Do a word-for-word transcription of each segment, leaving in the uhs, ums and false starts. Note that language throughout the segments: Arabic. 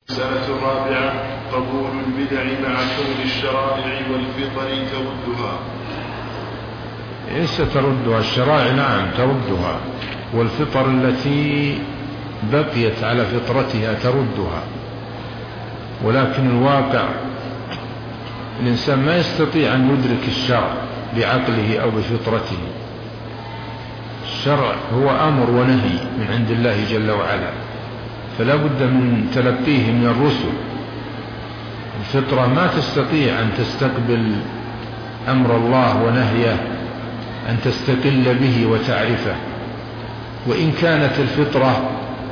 المسألة الرابعة: قبول البدع مع كون الشرائع والفطر تردها. ليس تردها الشرائع، نعم تردها، والفطر التي بقيت على فطرتها تردها، ولكن الواقع الإنسان ما يستطيع أن يدرك الشرع بعقله أو بفطرته. الشرع هو أمر ونهي من عند الله جل وعلا، فلا بد من تلقيه من الرسل. الفطرة ما تستطيع أن تستقبل أمر الله ونهيه، أن تستقل به وتعرفه، وإن كانت الفطرة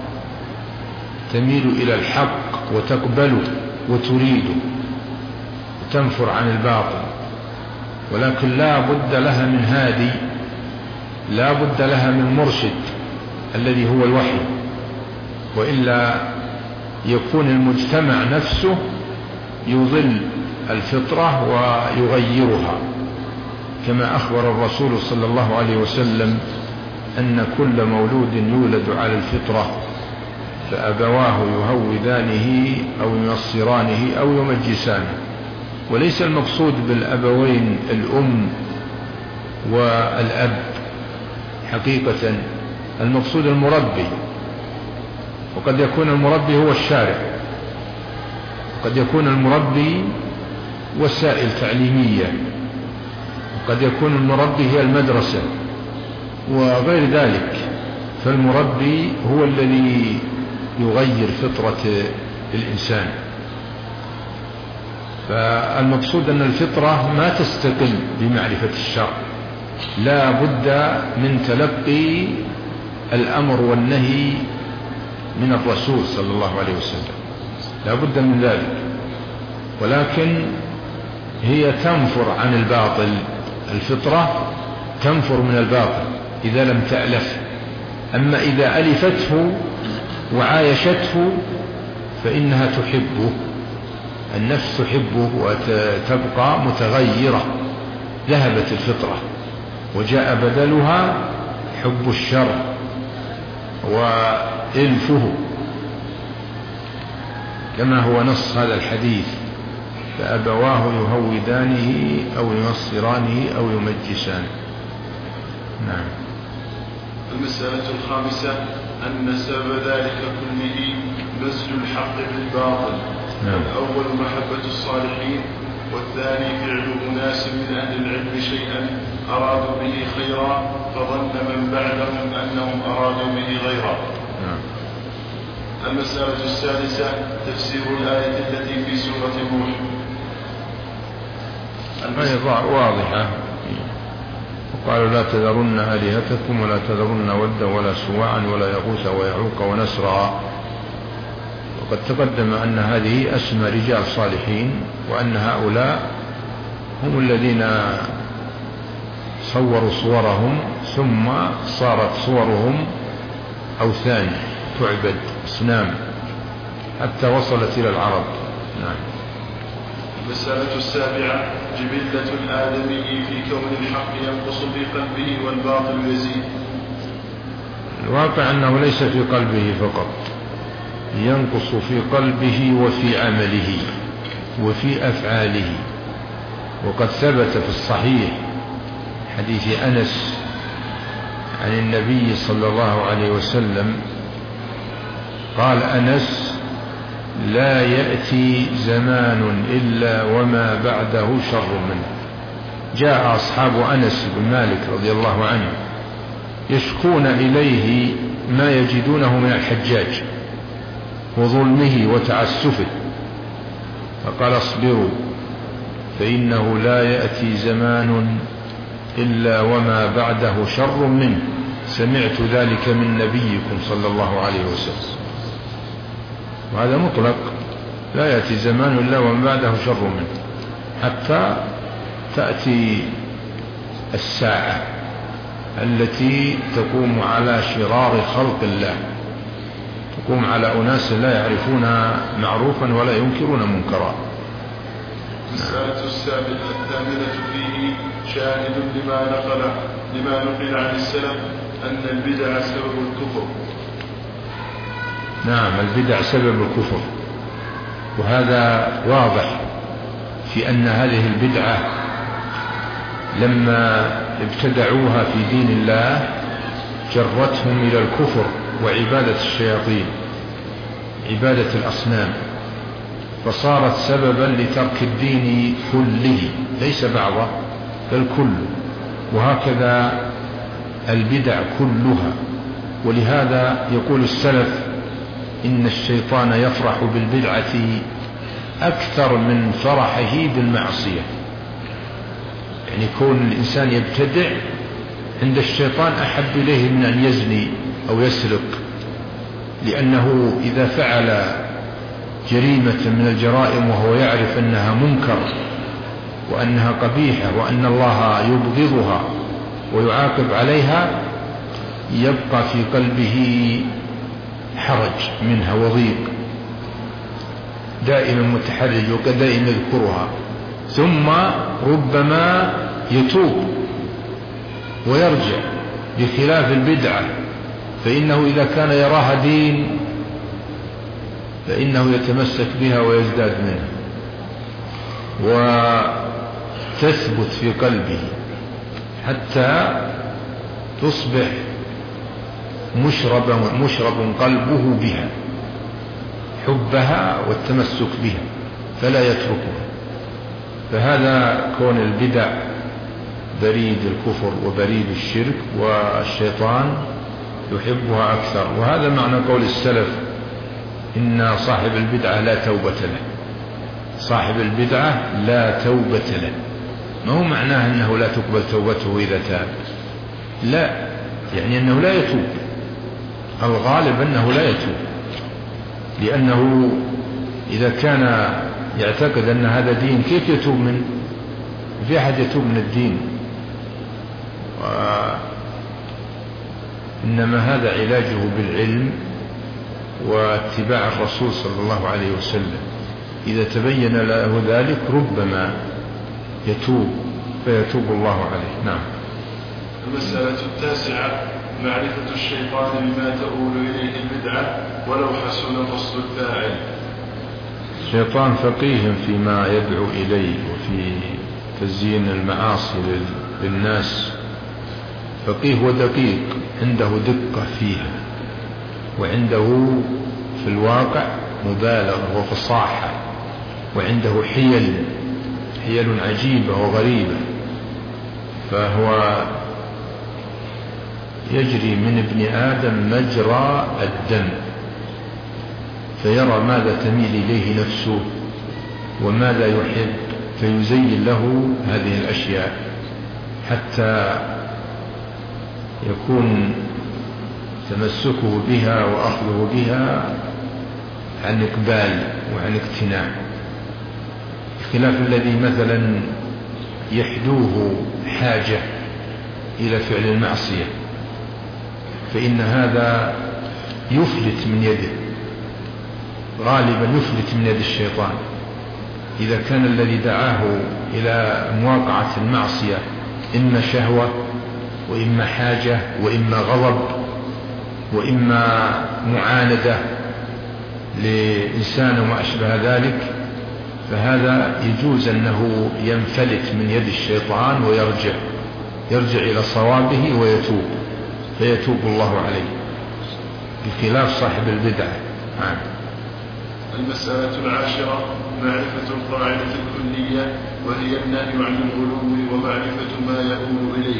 تميل إلى الحق وتقبله وتريده وتنفر عن الباطل، ولكن لا بد لها من هادي، لا بد لها من مرشد الذي هو الوحي، وإلا يكون المجتمع نفسه يضل الفطرة ويغيرها، كما أخبر الرسول صلى الله عليه وسلم أن كل مولود يولد على الفطرة فأبواه يهودانه أو ينصرانه أو يمجسانه. وليس المقصود بالأبوين الأم والأب حقيقة، المقصود المربي، وقد يكون المربي هو الشارع، وقد يكون المربي وسائل تعليمية، وقد يكون المربي هي المدرسة وغير ذلك. فالمربي هو الذي يغير فطرة الإنسان. فالمقصود أن الفطرة ما تستقل بمعرفة الشرع، لا بد من تلقي الأمر والنهي من الرسول صلى الله عليه وسلم، لا بد من ذلك، ولكن هي تنفر عن الباطل. الفطرة تنفر من الباطل إذا لم تألف، أما إذا ألفته وعايشته فإنها تحبه، النفس تحبه وتبقى متغيرة. ذهبت الفطرة وجاء بدلها حب الشر وإلفه، كما هو نص هذا الحديث: فأبواه يهودانه أو ينصرانه أو يمجسانه. نعم. المسألة الخامسة: أن سبب ذلك كله مزج الحق بالباطل. نعم. الأول محبة الصالحين، والثاني فعل أناس من أهل العلم شيئا أرادوا به خيرا فظن من بعدهم أنهم أرادوا به غيرا. نعم. المسألة السادسة: تفسير الآية التي في سورة نوح. هذه واضحة، وقالوا لا تذرن آلهتكم ولا تذرن ودا ولا سواعا ولا يغوث ويعوق ونسرا. وقد تقدم أن هذه أسمى رجال صالحين، وأن هؤلاء هم الذين صوروا صورهم ثم صارت صورهم أوثان تعبد، أصنام، حتى وصلت إلى العرب. نعم. المسألة السابعة: جبلة الآدمي في كون الحق ينقص في قلبه والباطل يزيد. الواقع أنه ليس في قلبه فقط، ينقص في قلبه وفي عمله وفي أفعاله. وقد ثبت في الصحيح حديث أنس عن النبي صلى الله عليه وسلم قال أنس: لا يأتي زمان إلا وما بعده شر منه. جاء أصحاب أنس بن مالك رضي الله عنه يشكون إليه ما يجدونه من الحجاج وظلمه وتعسفه، فقال: اصبروا فإنه لا يأتي زمان إلا وما بعده شر منه، سمعت ذلك من نبيكم صلى الله عليه وسلم. وهذا مطلق، لا يأتي زمان إلا وما بعده شر منه، حتى تأتي الساعة التي تقوم على شرار خلق الله، تقوم على أناس لا يعرفون معروفا ولا ينكرون منكرا. المسألة السابقة الثامنة فيه: شاهد لما نقل لما نقل عن السلف أن البدع سبب الكفر. نعم، البدع سبب الكفر، وهذا واضح في أن هذه البدعة لما ابتدعوها في دين الله جرتهم إلى الكفر وعبادة الشياطين، عبادة الأصنام، فصارت سببا لترك الدين كله ليس بعضه بل كله، وهكذا البدع كلها. ولهذا يقول السلف إن الشيطان يفرح بالبدعة أكثر من فرحه بالمعصية. يعني كون الإنسان يبتدع عند الشيطان أحب إليه من أن يزني أو يسرق، لأنه إذا فعل جريمة من الجرائم وهو يعرف أنها منكر وأنها قبيحة وأن الله يبغضها ويعاقب عليها يبقى في قلبه حرج منها وضيق، دائما متحرج وكدائما يذكرها، ثم ربما يتوب ويرجع، بخلاف البدعة فإنه إذا كان يراها دين فإنه يتمسك بها ويزداد منها وتثبت في قلبه حتى تصبح مشرب, مشرب قلبه بها، حبها والتمسك بها فلا يتركها. فهذا كون البدع بريد الكفر وبريد الشرك، والشيطان يحبها أكثر. وهذا معنى قول السلف إن صاحب البدعة لا توبة له، صاحب البدعة لا توبة له، ما هو معناه أنه لا تقبل توبته إذا تاب، لا، يعني أنه لا يتوب، الغالب أنه لا يتوب، لأنه إذا كان يعتقد أن هذا دين كيف يتوب منه؟ في أحد يتوب من الدين، إنما هذا علاجه بالعلم واتباع الرسول صلى الله عليه وسلم. إذا تبين له ذلك ربما يتوب فيتوب الله عليه. نعم. المسألة التاسعة معرفة الشيطان بما تؤول إليه البدعة ولو حسن قصد الفاعل. الشيطان فقيه فيما يدعو إليه وفي تزيين المعاصي للناس، فقيه ودقيق، عنده دقة فيها، وعنده في الواقع مبالغة وفصاحة، وعنده حيل حيل عجيبة وغريبة، فهو يجري من ابن آدم مجرى الدم، فيرى ماذا تميل إليه نفسه وماذا يحب فيزين له هذه الأشياء حتى يكون تمسكه بها وأخذه بها عن إقبال وعن اقتناع، خلاف الذي مثلا يحدوه حاجة إلى فعل المعصية، فإن هذا يفلت من يده، غالبا يفلت من يد الشيطان. إذا كان الذي دعاه إلى مواقعة المعصية إما شهوة وإما حاجة وإما غضب وإما معاندة لإنسان وما أشبه ذلك، فهذا يجوز أنه ينفلت من يد الشيطان ويرجع يرجع إلى صوابه ويتوب، فيتوب الله عليه، بخلاف صاحب البدعة. آه. المسألة العاشرة معرفة القاعدة الكلية، وهي النهي عن الغلو ومعرفة ما يؤول إليه.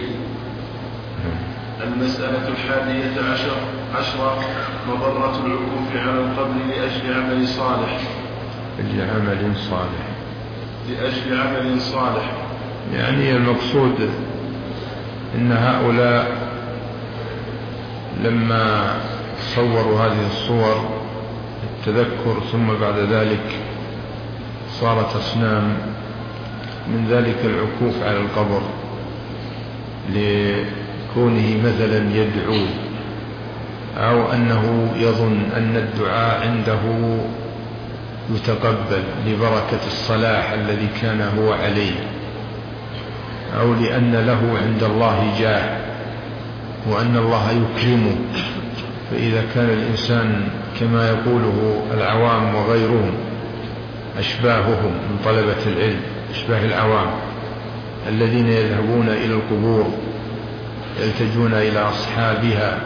المسألة الحادية عشر عشرة مضرة العكوف على القبر لأجل عمل صالح. لأجل عمل صالح لأجل عمل صالح يعني المقصود إن هؤلاء لما صوروا هذه الصور التذكر ثم بعد ذلك صارت أصنام، من ذلك العكوف على القبر لكونه مثلا يدعو، أو أنه يظن أن الدعاء عنده يتقبل لبركة الصلاح الذي كان هو عليه، أو لأن له عند الله جاه وأن الله يكرمه. فإذا كان الإنسان كما يقوله العوام وغيرهم أشباههم من طلبة العلم، أشباه العوام الذين يذهبون إلى القبور يلتجون إلى أصحابها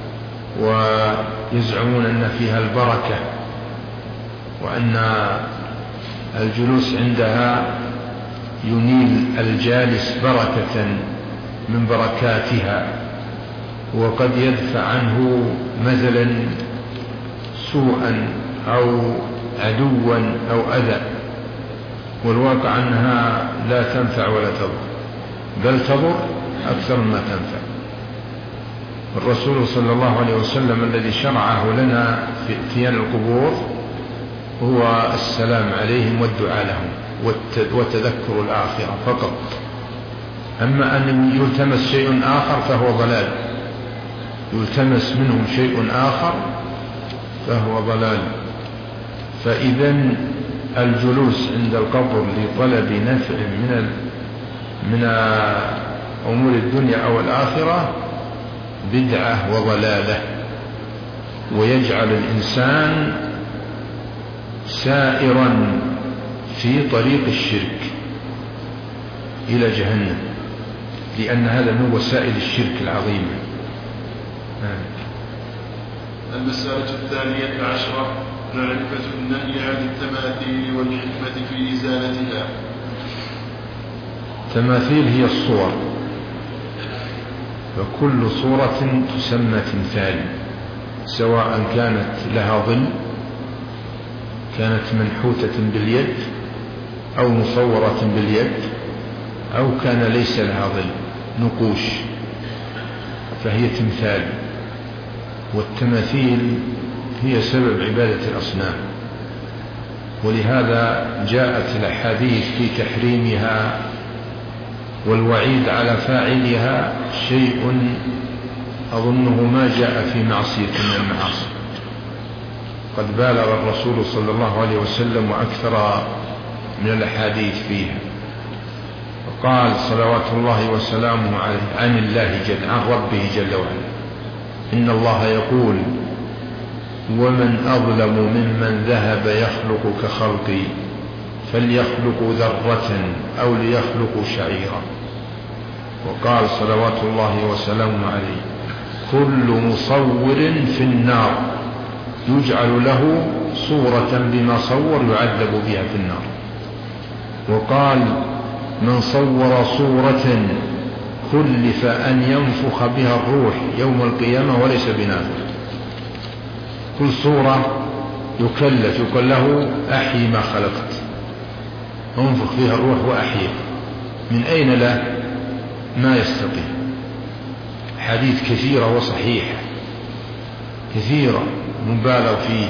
ويزعمون أن فيها البركة وأن الجلوس عندها ينيل الجالس بركة من بركاتها، وقد يدفع عنه مثلا سوءا أو عدوا أو أذى، والواقع أنها لا تنفع ولا تضر، بل تضر أكثر مما تنفع. الرسول صلى الله عليه وسلم الذي شرعه لنا في اتيان القبور هو السلام عليهم والدعاء لهم وتذكر الآخرة فقط. أما أن يلتمس شيء آخر فهو ضلال، يلتمس منهم شيء آخر فهو ضلال. فإذا الجلوس عند القبر لطلب نفع من من أمور الدنيا أو الآخرة بدعة وضلالة، ويجعل الإنسان سائرا في طريق الشرك إلى جهنم، لأن هذا من وسائل الشرك العظيمة. المسألة الثانية عشرة معرفة النهي عن التماثيل والحكمة في إزالتها. التماثيل هي الصور، فكل صورة تسمى تمثال، سواء كانت لها ظل، كانت منحوتة باليد أو مصورة باليد، أو كان ليس لها ظل نقوش، فهي تمثال. والتماثيل هي سبب عبادة الأصنام، ولهذا جاءت الأحاديث في تحريمها والوعيد على فاعلها شيء أظنه ما جاء في معصية من المعاصي. قد بالغ الرسول صلى الله عليه وسلم وأكثر من الأحاديث فيها، وقال صلوات الله وسلامه عليه عن الله جل عن ربه جل وعلا: إن الله يقول: ومن أظلم ممن ذهب يخلق كخلقي فليخلقوا ذرة أو ليخلقوا شعيرا. وقال صلوات الله وسلامه عليه: كل مصور في النار يجعل له صورة بما صور يعذب بها في النار. وقال: من صور صورة كلف أن ينفخ بها الروح يوم القيامة وليس بنافخ. كل صورة يكلف، يقول له: أحيي ما خلقت، انفخ فيها الروح وأحيي. من أين له؟ ما يستطيع. حديث كثيرة وصحيحة كثيرة مبالغ فيه،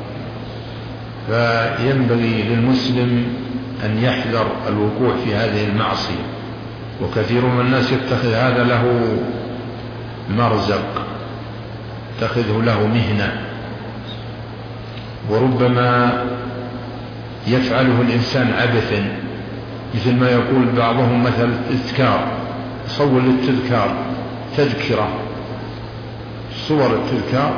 فينبغي للمسلم أن يحذر الوقوع في هذه المعصية. وكثير من الناس يتخذ هذا له مرزق، يتخذه له مهنة، وربما يفعله الإنسان عبثا، مثل ما يقول بعضهم مثل اذكار، صور للتذكار، تذكرة، صور التذكار.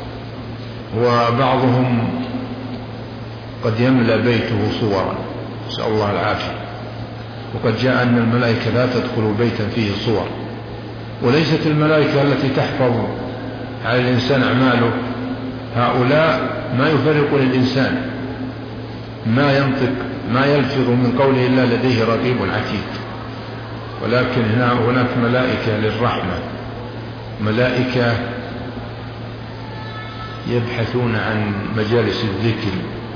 وبعضهم قد يملأ بيته صورا، نسأل الله العافية. وقد جاء أن الملائكة لا تدخل بيتا فيه صور، وليست الملائكة التي تحفظ على الإنسان أعماله، هؤلاء ما يفرق للإنسان، ما ينطق ما يلفظ من قوله إلا لديه رقيب عتيد. ولكن هنا هناك ملائكة للرحمة، ملائكة يبحثون عن مجالس الذكر،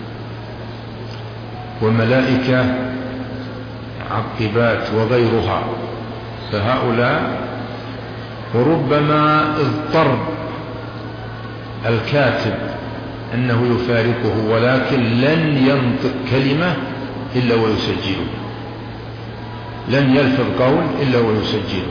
وملائكة عقبات وغيرها. فهؤلاء وربما اضطر الكاتب أنه يفارقه، ولكن لن ينطق كلمة إلا ويسجله، لن يلفظ قول إلا ويسجله،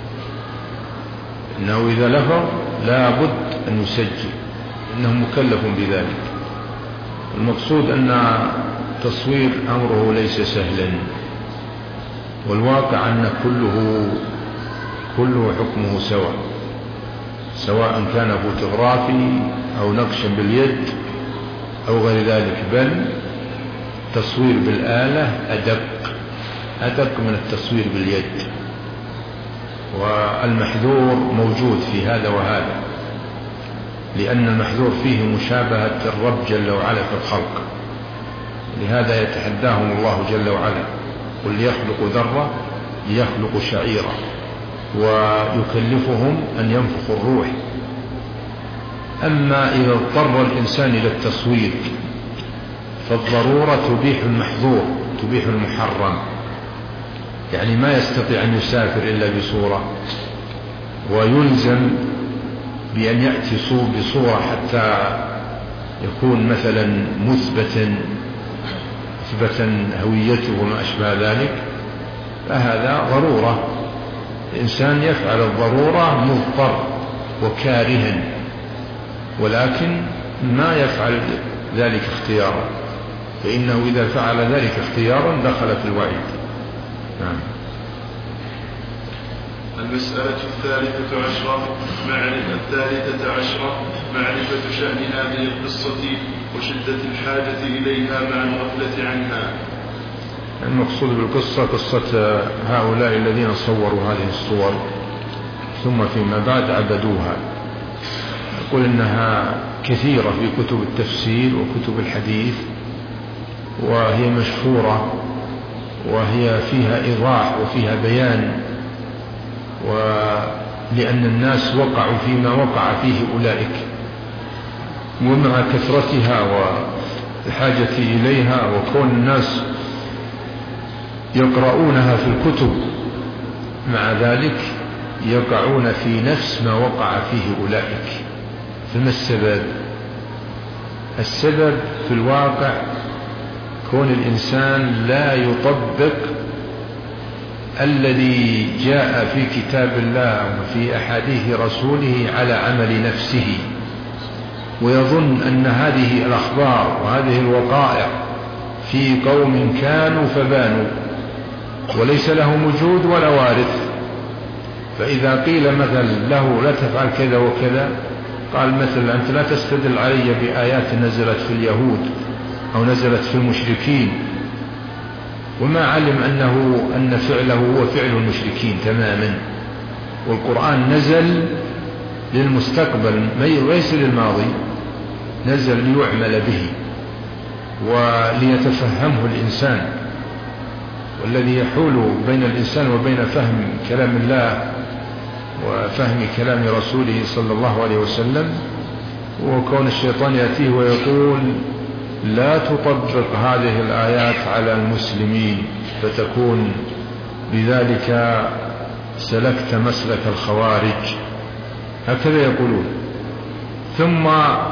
إنه إذا لفظ لا بد أن يسجل، إنه مكلف بذلك. المقصود أن تصوير أمره ليس سهلا، والواقع أن كله كله حكمه سواء، سواء كان فوتوغرافي أو نقشا باليد أو غير ذلك، بل التصوير بالآلة أدق أدق من التصوير باليد، والمحذور موجود في هذا وهذا، لأن المحذور فيه مشابهة الرب جل وعلا في الخلق، لهذا يتحداهم الله جل وعلا: قل يخلق ذرة يخلق شعيرا، ويكلفهم أن ينفخوا الروح. أما إذا اضطر الإنسان إلى التصوير فالضرورة تبيح المحظور تبيح المحرم، يعني ما يستطيع أن يسافر إلا بصورة، ويلزم بأن يأتي بصورة حتى يكون مثلا مثبتا مثبتا هويته وما أشبه ذلك، فهذا ضرورة. الإنسان يفعل الضرورة مضطر وكارها، ولكن ما يفعل ذلك اختيارا، فإنه إذا فعل ذلك اختيارا دخل في الوعيد. نعم. المسألة الثالثة عشرة معرفة الثالثة عشرة معرفة شأن هذه القصة وشدة الحاجة إليها مع الغفلة عنها. المقصود بالقصة قصة هؤلاء الذين صوروا هذه الصور ثم فيما بعد عبدوها. يقول إنها كثيرة في كتب التفسير وكتب الحديث، وهي مشهورة، وهي فيها إيضاح وفيها بيان، ولأن الناس وقعوا فيما وقع فيه أولئك، ومع كثرتها والحاجة إليها وكون الناس يقرؤونها في الكتب، مع ذلك يقعون في نفس ما وقع فيه أولئك. فما السبب؟ السبب في الواقع كون الإنسان لا يطبق الذي جاء في كتاب الله وفي أحاديث رسوله على عمل نفسه، ويظن أن هذه الأخبار وهذه الوقائع في قوم كانوا فبانوا وليس لهم وجود ولا وارث. فإذا قيل مثلا له لا تفعل كذا وكذا، قال مثلا أنت لا تستدل علي بآيات نزلت في اليهود أو نزلت في المشركين، وما علم أنه أن فعله هو فعل المشركين تماما. والقرآن نزل للمستقبل وليس للماضي، نزل ليعمل به وليتفهمه الإنسان. والذي يحول بين الإنسان وبين فهم كلام الله وفهم كلام رسوله صلى الله عليه وسلم وكون الشيطان يأتيه ويقول لا تطبق هذه الآيات على المسلمين فتكون بذلك سلكت مسلك الخوارج، هكذا يقولون. ثم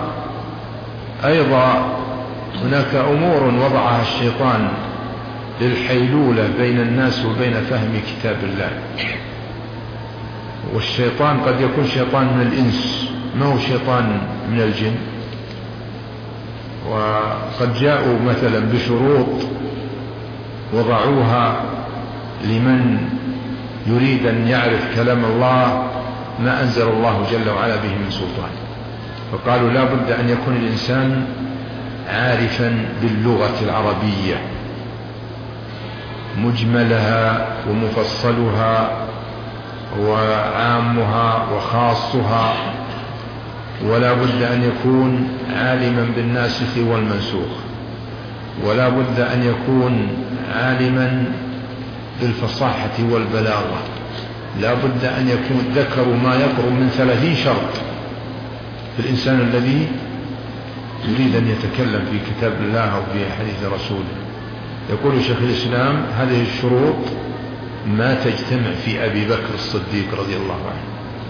أيضا هناك أمور وضعها الشيطان للحيلولة بين الناس وبين فهم كتاب الله. والشيطان قد يكون شيطان من الإنس، ما هو شيطان من الجن. وقد جاءوا مثلا بشروط وضعوها لمن يريد أن يعرف كلام الله ما أنزل الله جل وعلا به من سلطان، فقالوا لا بد أن يكون الإنسان عارفا باللغة العربية مجملها ومفصلها وعامها وخاصها، ولا بد أن يكون عالما بالناسخ والمنسوخ، ولا بد أن يكون عالما بالفصاحة والبلاغة، لا بد أن يكون ذكر ما يقرب من ثلاثين شرط في الإنسان الذي يريد أن يتكلم في كتاب الله أو في حديث رسوله. يقول شيخ الإسلام هذه الشروط ما تجتمع في أبي بكر الصديق رضي الله عنه،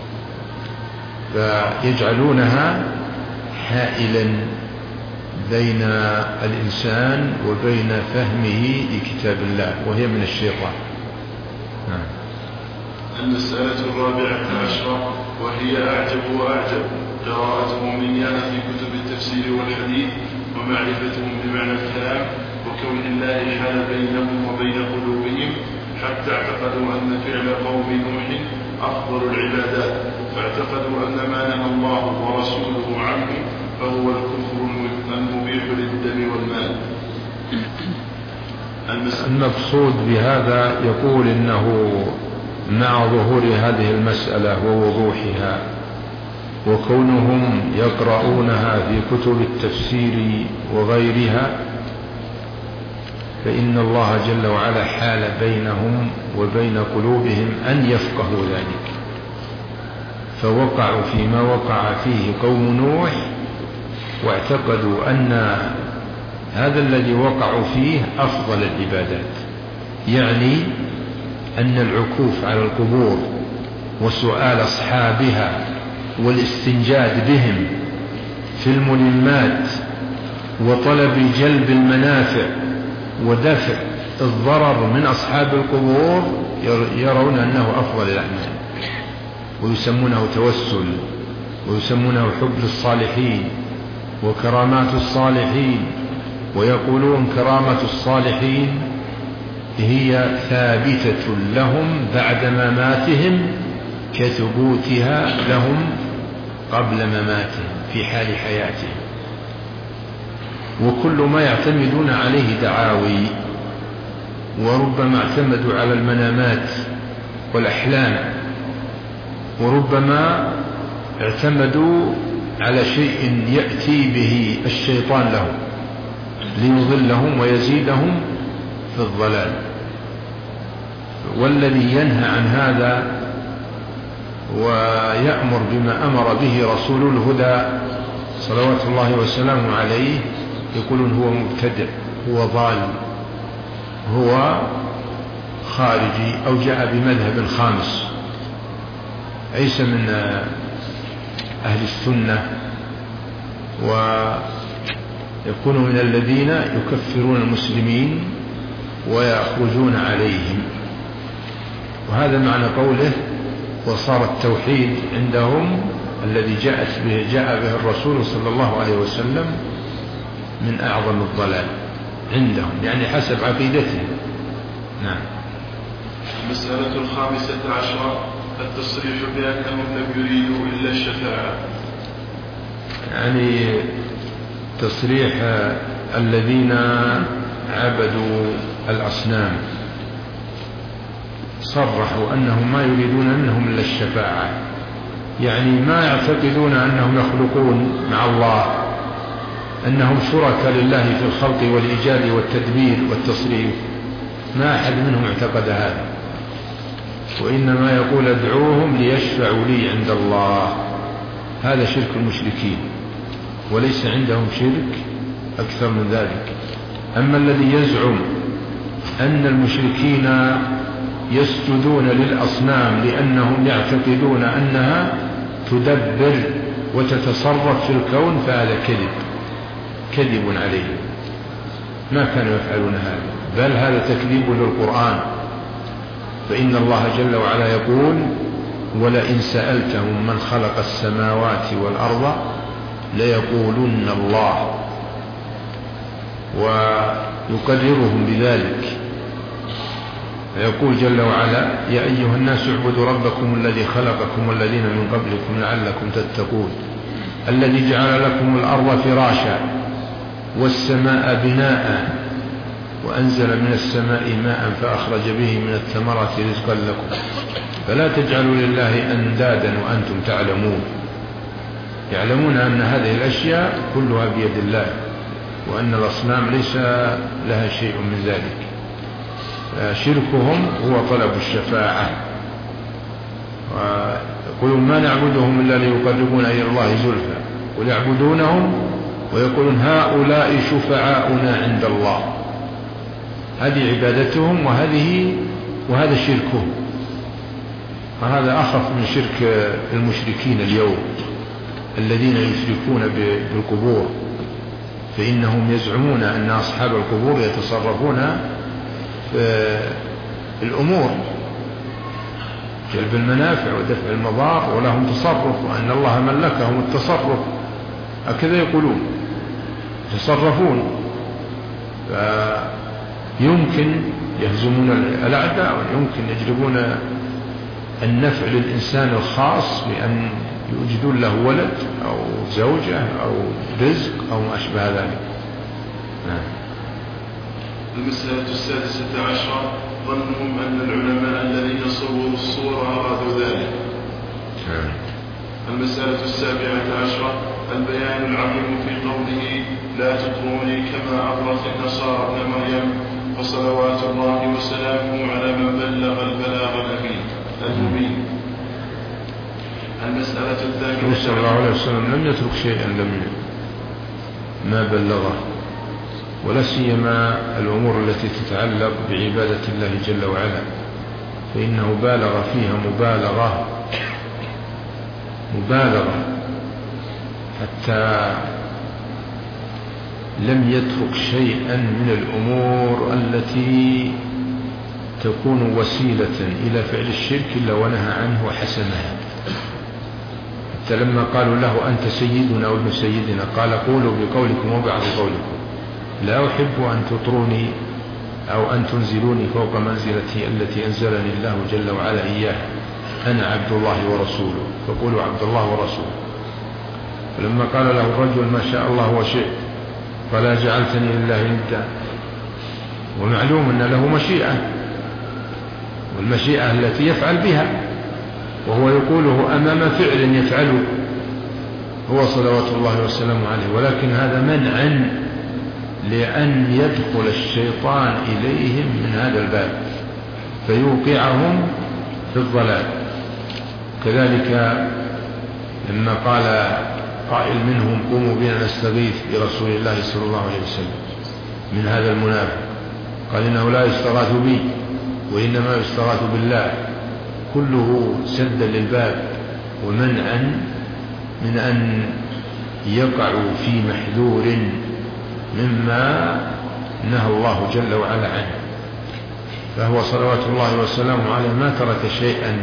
فيجعلونها حائلا بين الإنسان وبين فهمه لكتاب الله، وهي من الشيطان. نعم. المسألة الرابعة عشرة وهي أعجب وأعجب قراءته من كان في كتب التفسير والحديث ومعرفتهم بمعنى الكلام وكون الله حال بينهم وبين قلوبهم حتى اعتقدوا أن فعل قوم نوح أفضل العبادات، فاعتقدوا أن ما نهى الله ورسوله عنه فهو الكفر المبيح للدم والمال. المقصود بهذا يقول إنه مع ظهور هذه المسألة ووضوحها وكونهم يقرؤونها في كتب التفسير وغيرها، فإن الله جل وعلا حال بينهم وبين قلوبهم أن يفقهوا ذلك، فوقعوا فيما وقع فيه قوم نوح، واعتقدوا أن هذا الذي وقعوا فيه أفضل العبادات، يعني أن العكوف على القبور وسؤال أصحابها والاستنجاد بهم في الملمات وطلب جلب المنافع ودفع الضرر من أصحاب القبور يرون أنه أفضل الأعمال، ويسمونه توسل، ويسمونه حب الصالحين وكرامات الصالحين، ويقولون كرامة الصالحين هي ثابتة لهم بعد مماتهم كثبوتها لهم قبل مماتهم في حال حياتهم. وكل ما يعتمدون عليه دعاوي، وربما اعتمدوا على المنامات والأحلام، وربما اعتمدوا على شيء يأتي به الشيطان لهم ليضلهم ويزيدهم في الضلال. والذي ينهى عن هذا ويأمر بما أمر به رسول الهدى صلوات الله وسلامه عليه يقولون هو مبتدع، هو ضال، هو خارجي، أو جاء بمذهب خامس، ليس من أهل السنة، ويكون من الذين يكفرون المسلمين ويخرجون عليهم. وهذا معنى قوله وصار التوحيد عندهم الذي جاءت به جاء به الرسول صلى الله عليه وسلم من أعظم الضلال عندهم، يعني حسب عقيدتهم. نعم. المسألة الخامسة عشرة التصريح بأنهم لم يريدوا إلا الشفاعة، يعني تصريح الذين عبدوا الأصنام صرحوا أنهم ما يريدون منهم إلا الشفاعة، يعني ما يعتقدون أنهم يخلقون مع الله، أنهم شركاء لله في الخلق والإيجاد والتدبير والتصريف، ما أحد منهم اعتقد هذا، وإنما يقول ادعوهم ليشفعوا لي عند الله. هذا شرك المشركين، وليس عندهم شرك أكثر من ذلك. أما الذي يزعم أن المشركين يسجدون للأصنام لأنهم يعتقدون أنها تدبر وتتصرف في الكون، فهذا كذب كذب عليهم، ما كانوا يفعلون هذا، بل هذا تكذيب للقرآن. فإن الله جل وعلا يقول ولئن سألتهم من خلق السماوات والأرض ليقولن الله، ويقررهم بذلك. فيقول جل وعلا يا أيها الناس اعبدوا ربكم الذي خلقكم والذين من قبلكم لعلكم تتقون، الذي جعل لكم الأرض فراشا والسماء بناء وأنزل من السماء ماء فأخرج به من الثمرات رزقا لكم فلا تجعلوا لله أندادا وأنتم تعلمون. يعلمون أن هذه الأشياء كلها بيد الله، وأن الأصنام ليس لها شيء من ذلك. شركهم هو طلب الشفاعة، ويقولون ما نعبدهم إلا ليقربون إلى الله زلفى، ويعبدونهم ويقولون هؤلاء شفعاؤنا عند الله. هذه عبادتهم وهذه وهذا شركهم، وهذا أخف من شرك المشركين اليوم الذين يشركون بالقبور، فإنهم يزعمون أن أصحاب القبور يتصرفون في الأمور جلب المنافع ودفع المضار، ولهم تصرف، وأن الله ملكهم التصرف، هكذا يقولون يتصرفون. فيمكن يهزمون الأعداء، ويمكن يجلبون النفع للإنسان الخاص بأن يوجدون له ولد أو زوجة أو رزق أو ما أشبه ذلك. نعم. المسألة السادسة عشرة ظنهم أن العلماء الذين صوروا الصور أرادوا ذلك. المسألة السابعة عشرة البيان العظيم في قوله لا تطروني كما أطرت النصارى ابن مريم وصلوات الله وسلامه على من بلغ البلاغ الأمين المبين. المسألة الثامنة صلى الله عليه وسلم لم يترك شيئا لم ما بلغه، ولا سيما الأمور التي تتعلق بعبادة الله جل وعلا، فإنه بالغ فيها مبالغة مبالغة حتى لم يترك شيئا من الأمور التي تكون وسيلة إلى فعل الشرك إلا ونهى عنه وحسنها. حتى لما قالوا له أنت سيدنا وابن سيدنا قال قولوا بقولكم وبعض قولكم، لا أحب أن تطروني أو أن تنزلوني فوق منزلتي التي أنزلني الله جل وعلا إياها، أنا عبد الله ورسوله فقولوا عبد الله ورسوله. فلما قال له الرجل ما شاء الله وشئت فلا جعلتني لله ندا، ومعلوم أن له مشيئة، والمشيئة التي يفعل بها، وهو يقوله أمام فعل يفعله هو صلوات الله وسلامه عليه، ولكن هذا منعا لأن يدخل الشيطان إليهم من هذا الباب فيوقعهم في الضلال. كذلك لما قال قائل منهم قوموا بنا نستغيث برسول الله صلى الله عليه وسلم من هذا المنافق، قال إنه لا يستغاث بي وإنما يستغاث بالله، كله سدا للباب ومنعا من أن يقعوا في محذور مما نهى الله جل وعلا عنه. فهو صلوات الله وسلامه عليه ما ترك شيئا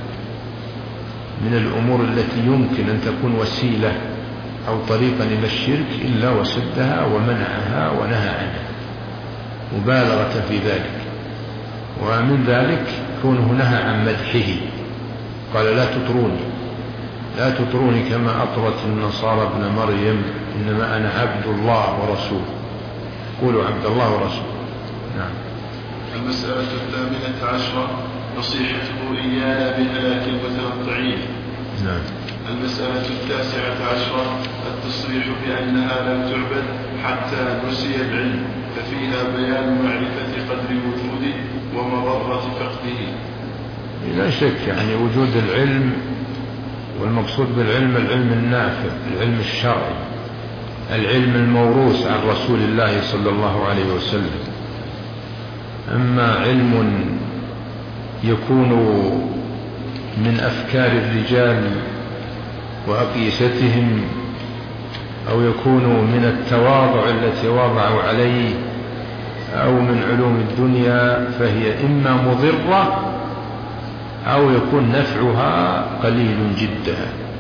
من الأمور التي يمكن أن تكون وسيلة أو طريقا إلى الشرك إلا وسدها ومنعها ونهى عنها مبالغة في ذلك. ومن ذلك كونه نهى عن مدحه، قال لا تطروني لا تطروني كما أطرت النصارى ابن مريم، إنما أنا عبد الله ورسوله، قولوا عبد الله ورسوله. نعم. المسألة الثامنة عشرة نصيحته إيانا بهلاك المتنطعين. نعم. المسألة التاسعة عشرة التصريح بأنها لم تعبد حتى نسي العلم، ففيها بيان معرفة قدر وجوده ومضرة فقده. لا شك يعني وجود العلم، والمقصود بالعلم العلم النافع، العلم الشرعي، العلم الموروث عن رسول الله صلى الله عليه وسلم. أما علم يكون من أفكار الرجال وأقيستهم، أو يكون من التواضع التي وضعوا عليه، أو من علوم الدنيا، فهي إما مضرة أو يكون نفعها قليل جدا.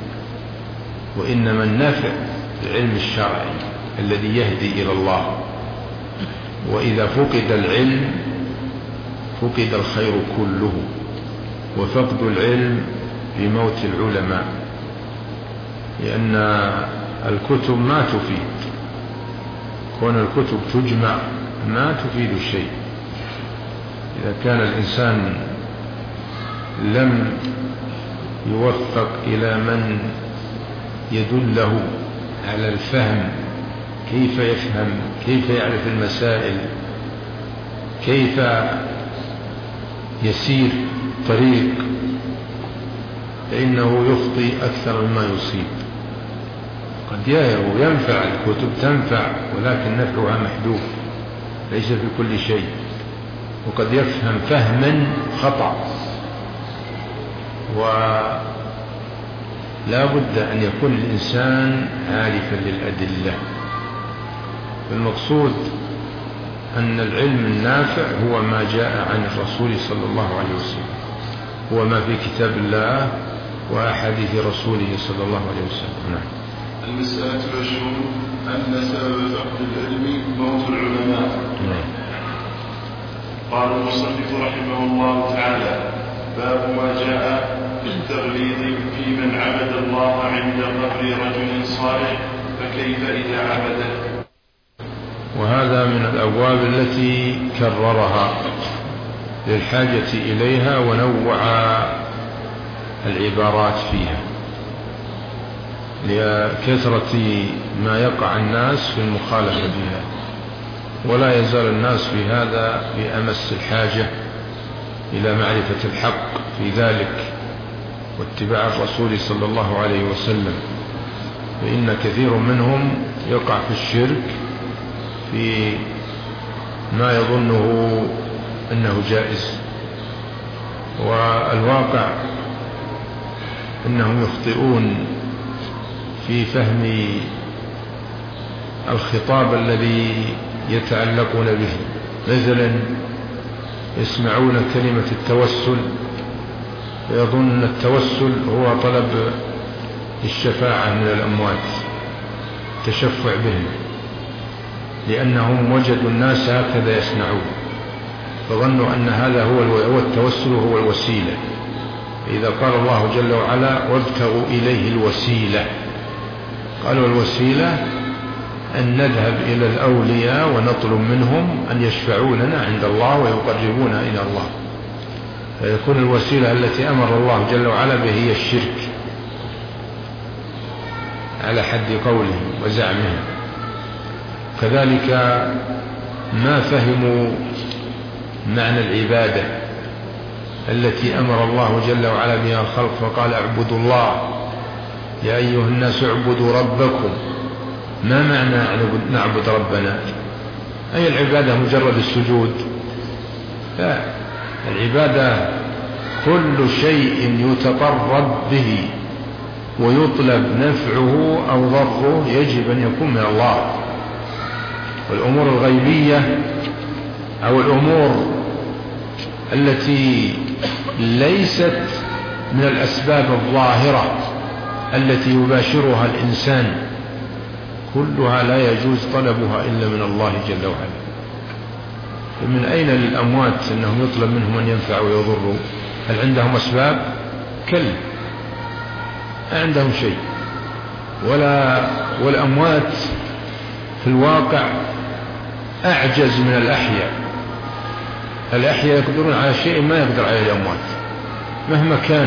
وإنما النفع العلم الشرعي الذي يهدي إلى الله، وإذا فقد العلم فقد الخير كله، وفقد العلم بموت العلماء، لأن الكتب ما تفيد، كون الكتب تجمع ما تفيد شيء. إذا كان الإنسان لم يوفق إلى من يدله على الفهم، كيف يفهم، كيف يعرف المسائل، كيف يسير طريق، فإنه يخطئ أكثر مما يصيب. قد ينفع الكتب تنفع، ولكن نفعها محدود ليس في كل شيء، وقد يفهم فهما خطأ. ولا بد أن يكون الإنسان عارفا للأدلة. المقصود أن العلم النافع هو ما جاء عن الرسول صلى الله عليه وسلم، هو ما في كتاب الله وأحاديث رسوله صلى الله عليه وسلم. نعم. المسألة العشرون أن سبب فقد العلم موت العلماء. نعم. قال المصنف رحمه الله تعالى: باب ما جاء بالتغليظ في من عبد الله عند قبر رجل صالح، فكيف إذا عبده؟ وهذا من الأبواب التي كررها للحاجة إليها ونوع العبارات فيها لكثرة ما يقع الناس في المخالفة بها، ولا يزال الناس في هذا بأمس الحاجة إلى معرفة الحق في ذلك واتباع الرسول صلى الله عليه وسلم، فإن كثير منهم يقع في الشرك في ما يظنه أنه جائز، والواقع أنهم يخطئون في فهم الخطاب الذي يتعلقون به. مثلا يسمعون كلمة التوسل ويظن أن التوسل هو طلب الشفاعة من الأموات، تشفع بهم، لأنهم وجدوا الناس هكذا يصنعون، فظنوا أن هذا هو التوسل هو الوسيلة. إذا قال الله جل وعلا وابتغوا إليه الوسيلة، قالوا الوسيلة أن نذهب إلى الأولياء ونطلب منهم أن يشفعوا لنا عند الله ويقربونا إلى الله، فيكون الوسيلة التي أمر الله جل وعلا به هي الشرك على حد قولهم وزعمهم. كذلك ما فهموا معنى العبادة التي أمر الله جل وعلا بها الخلق، فقال اعبدوا الله يا أيها الناس اعبدوا ربكم. ما معنى نعبد ربنا؟ أي العبادة مجرد السجود؟ لا، العبادة كل شيء يتقرب به ويطلب نفعه أو ضره يجب أن يكون من الله. والأمور الغيبية أو الأمور التي ليست من الأسباب الظاهرة التي يباشرها الإنسان كلها لا يجوز طلبها إلا من الله جل وعلا. من أين للأموات أنهم يطلب منهم أن ينفعوا ويضروا؟ هل عندهم أسباب؟ كلا، ما عندهم شيء. ولا والأموات في الواقع أعجز من الأحياء. الأحياء يقدرون على شيء ما يقدر عليه الأموات مهما كان.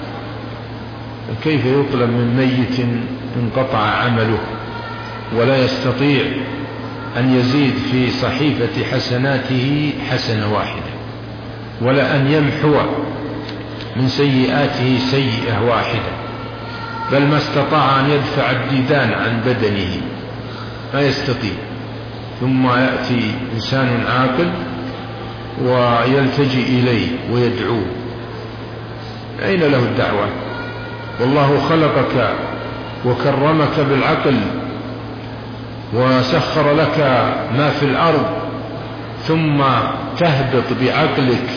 كيف يطلب من ميت انقطع عمله ولا يستطيع أن يزيد في صحيفة حسناته حسنة واحدة، ولا أن يمحو من سيئاته سيئة واحدة، بل ما استطاع أن يدفع الديدان عن بدنه ما يستطيع. ثم يأتي إنسان عاقل ويلتجئ إليه ويدعوه، أين له الدعوة؟ والله خلقك وكرمك بالعقل وسخر لك ما في الأرض، ثم تهبط بعقلك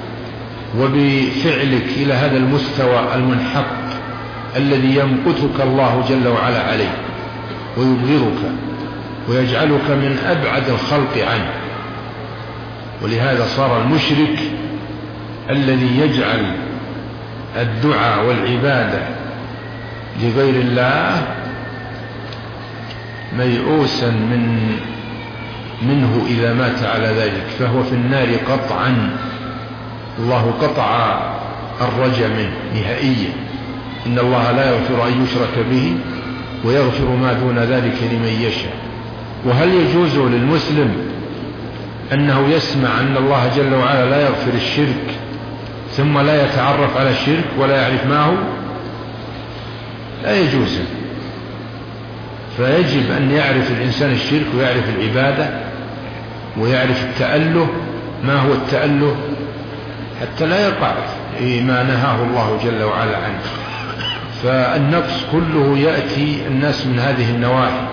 وبفعلك إلى هذا المستوى المنحط الذي يمقتك الله جل وعلا عليه ويبغضك ويجعلك من أبعد الخلق عنه. ولهذا صار المشرك الذي يجعل الدعاء والعبادة لغير الله ميؤوسا من منه إذا مات على ذلك، فهو في النار قطعا. الله قطع الرجا منه نهائيا. إن الله لا يغفر أن يشرك به ويغفر ما دون ذلك لمن يشاء. وهل يجوز للمسلم أنه يسمع أن الله جل وعلا لا يغفر الشرك ثم لا يتعرف على الشرك ولا يعرف ما هو؟ لا يجوز. فيجب أن يعرف الإنسان الشرك ويعرف العبادة ويعرف التأله، ما هو التأله، حتى لا يقع ما نهاه الله جل وعلا عنه. فالنقص كله يأتي الناس من هذه النواحي.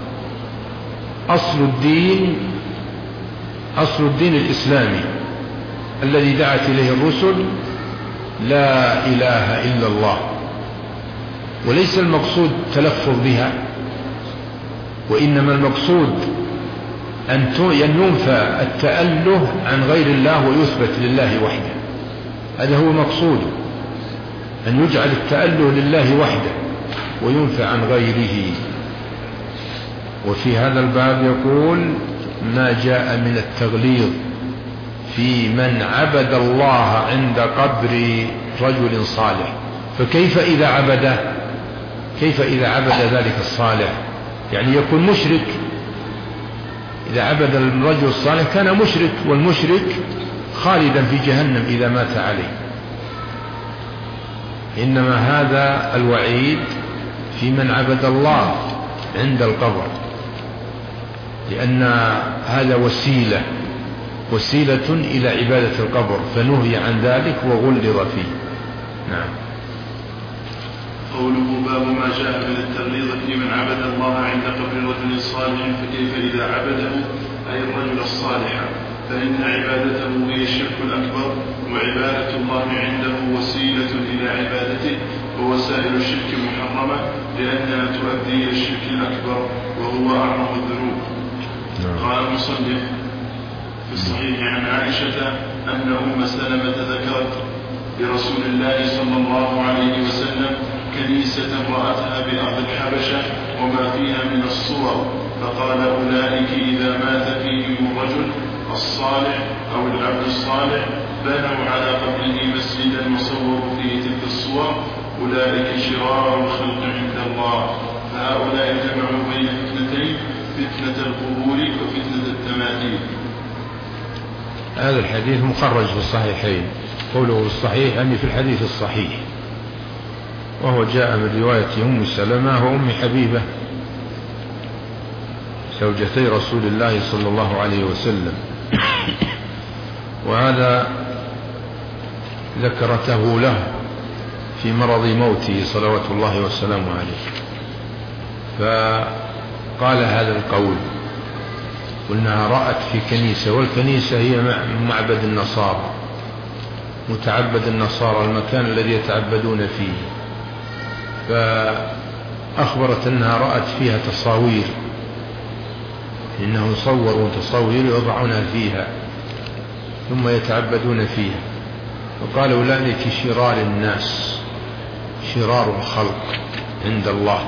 أصل الدين أصل الدين الإسلامي الذي دعت إليه الرسل لا إله إلا الله، وليس المقصود تلفظ بها، وإنما المقصود أن ينفى التأله عن غير الله ويثبت لله وحده. هذا هو مقصوده، أن يجعل التأله لله وحده وينفى عن غيره. وفي هذا الباب يقول ما جاء من التغليظ في من عبد الله عند قبر رجل صالح، فكيف إذا عبده؟ كيف إذا عبد ذلك الصالح؟ يعني يكون مشرك. إذا عبد الرجل الصالح كان مشرك، والمشرك خالدا في جهنم إذا مات عليه. إنما هذا الوعيد في من عبد الله عند القبر، لأن هذا وسيلة وسيلة إلى عبادة القبر، فنهي عن ذلك وغلظ فيه. نعم. قوله باب ما جاء من التغليظ في من عبد الله عند قبر رجل صالح، فكيف إذا عبده أي الرجل الصالح، فإن عبادته هي الشرك الأكبر، وعبادة الله عنده وسيلة إلى عبادته، ووسائل الشرك محرمة لأنها تؤدي إلى الشرك الأكبر وهو أعظم الذنوب. قال المصنف في الصحيح عن عائشة أن أم سلمة ذكرت لرسول الله صلى الله عليه وسلم كنيسة رأتها بأرض الحبشة وما فيها من الصور، فقال أولئك إذا مات فيهم الرجل الصالح أو العبد الصالح بنوا على قبره مسجدا وصوروا فيه تلك الصور، أولئك شرار الخلق عند الله. فهؤلاء جمعوا بين فتنتين، فتنة القبور وفتنة التماثيل. هذا الحديث مخرج في الصحيحين. قوله الصحيح يعني في الحديث الصحيح، وهو جاء من رواية أم سلمة وأم حبيبة زوجتي رسول الله صلى الله عليه وسلم، وهذا ذكرته له في مرض موته صلوات الله وسلامه عليه، فقال هذا القول، قلنا رأت في كنيسة، والكنيسة هي معبد النصارى، متعبد النصارى، المكان الذي يتعبدون فيه، فأخبرت أنها رأت فيها تصاوير، إنهم صوروا تصاوير يضعونها فيها ثم يتعبدون فيها، وقال أولئك شرار الناس، شرار الخلق عند الله،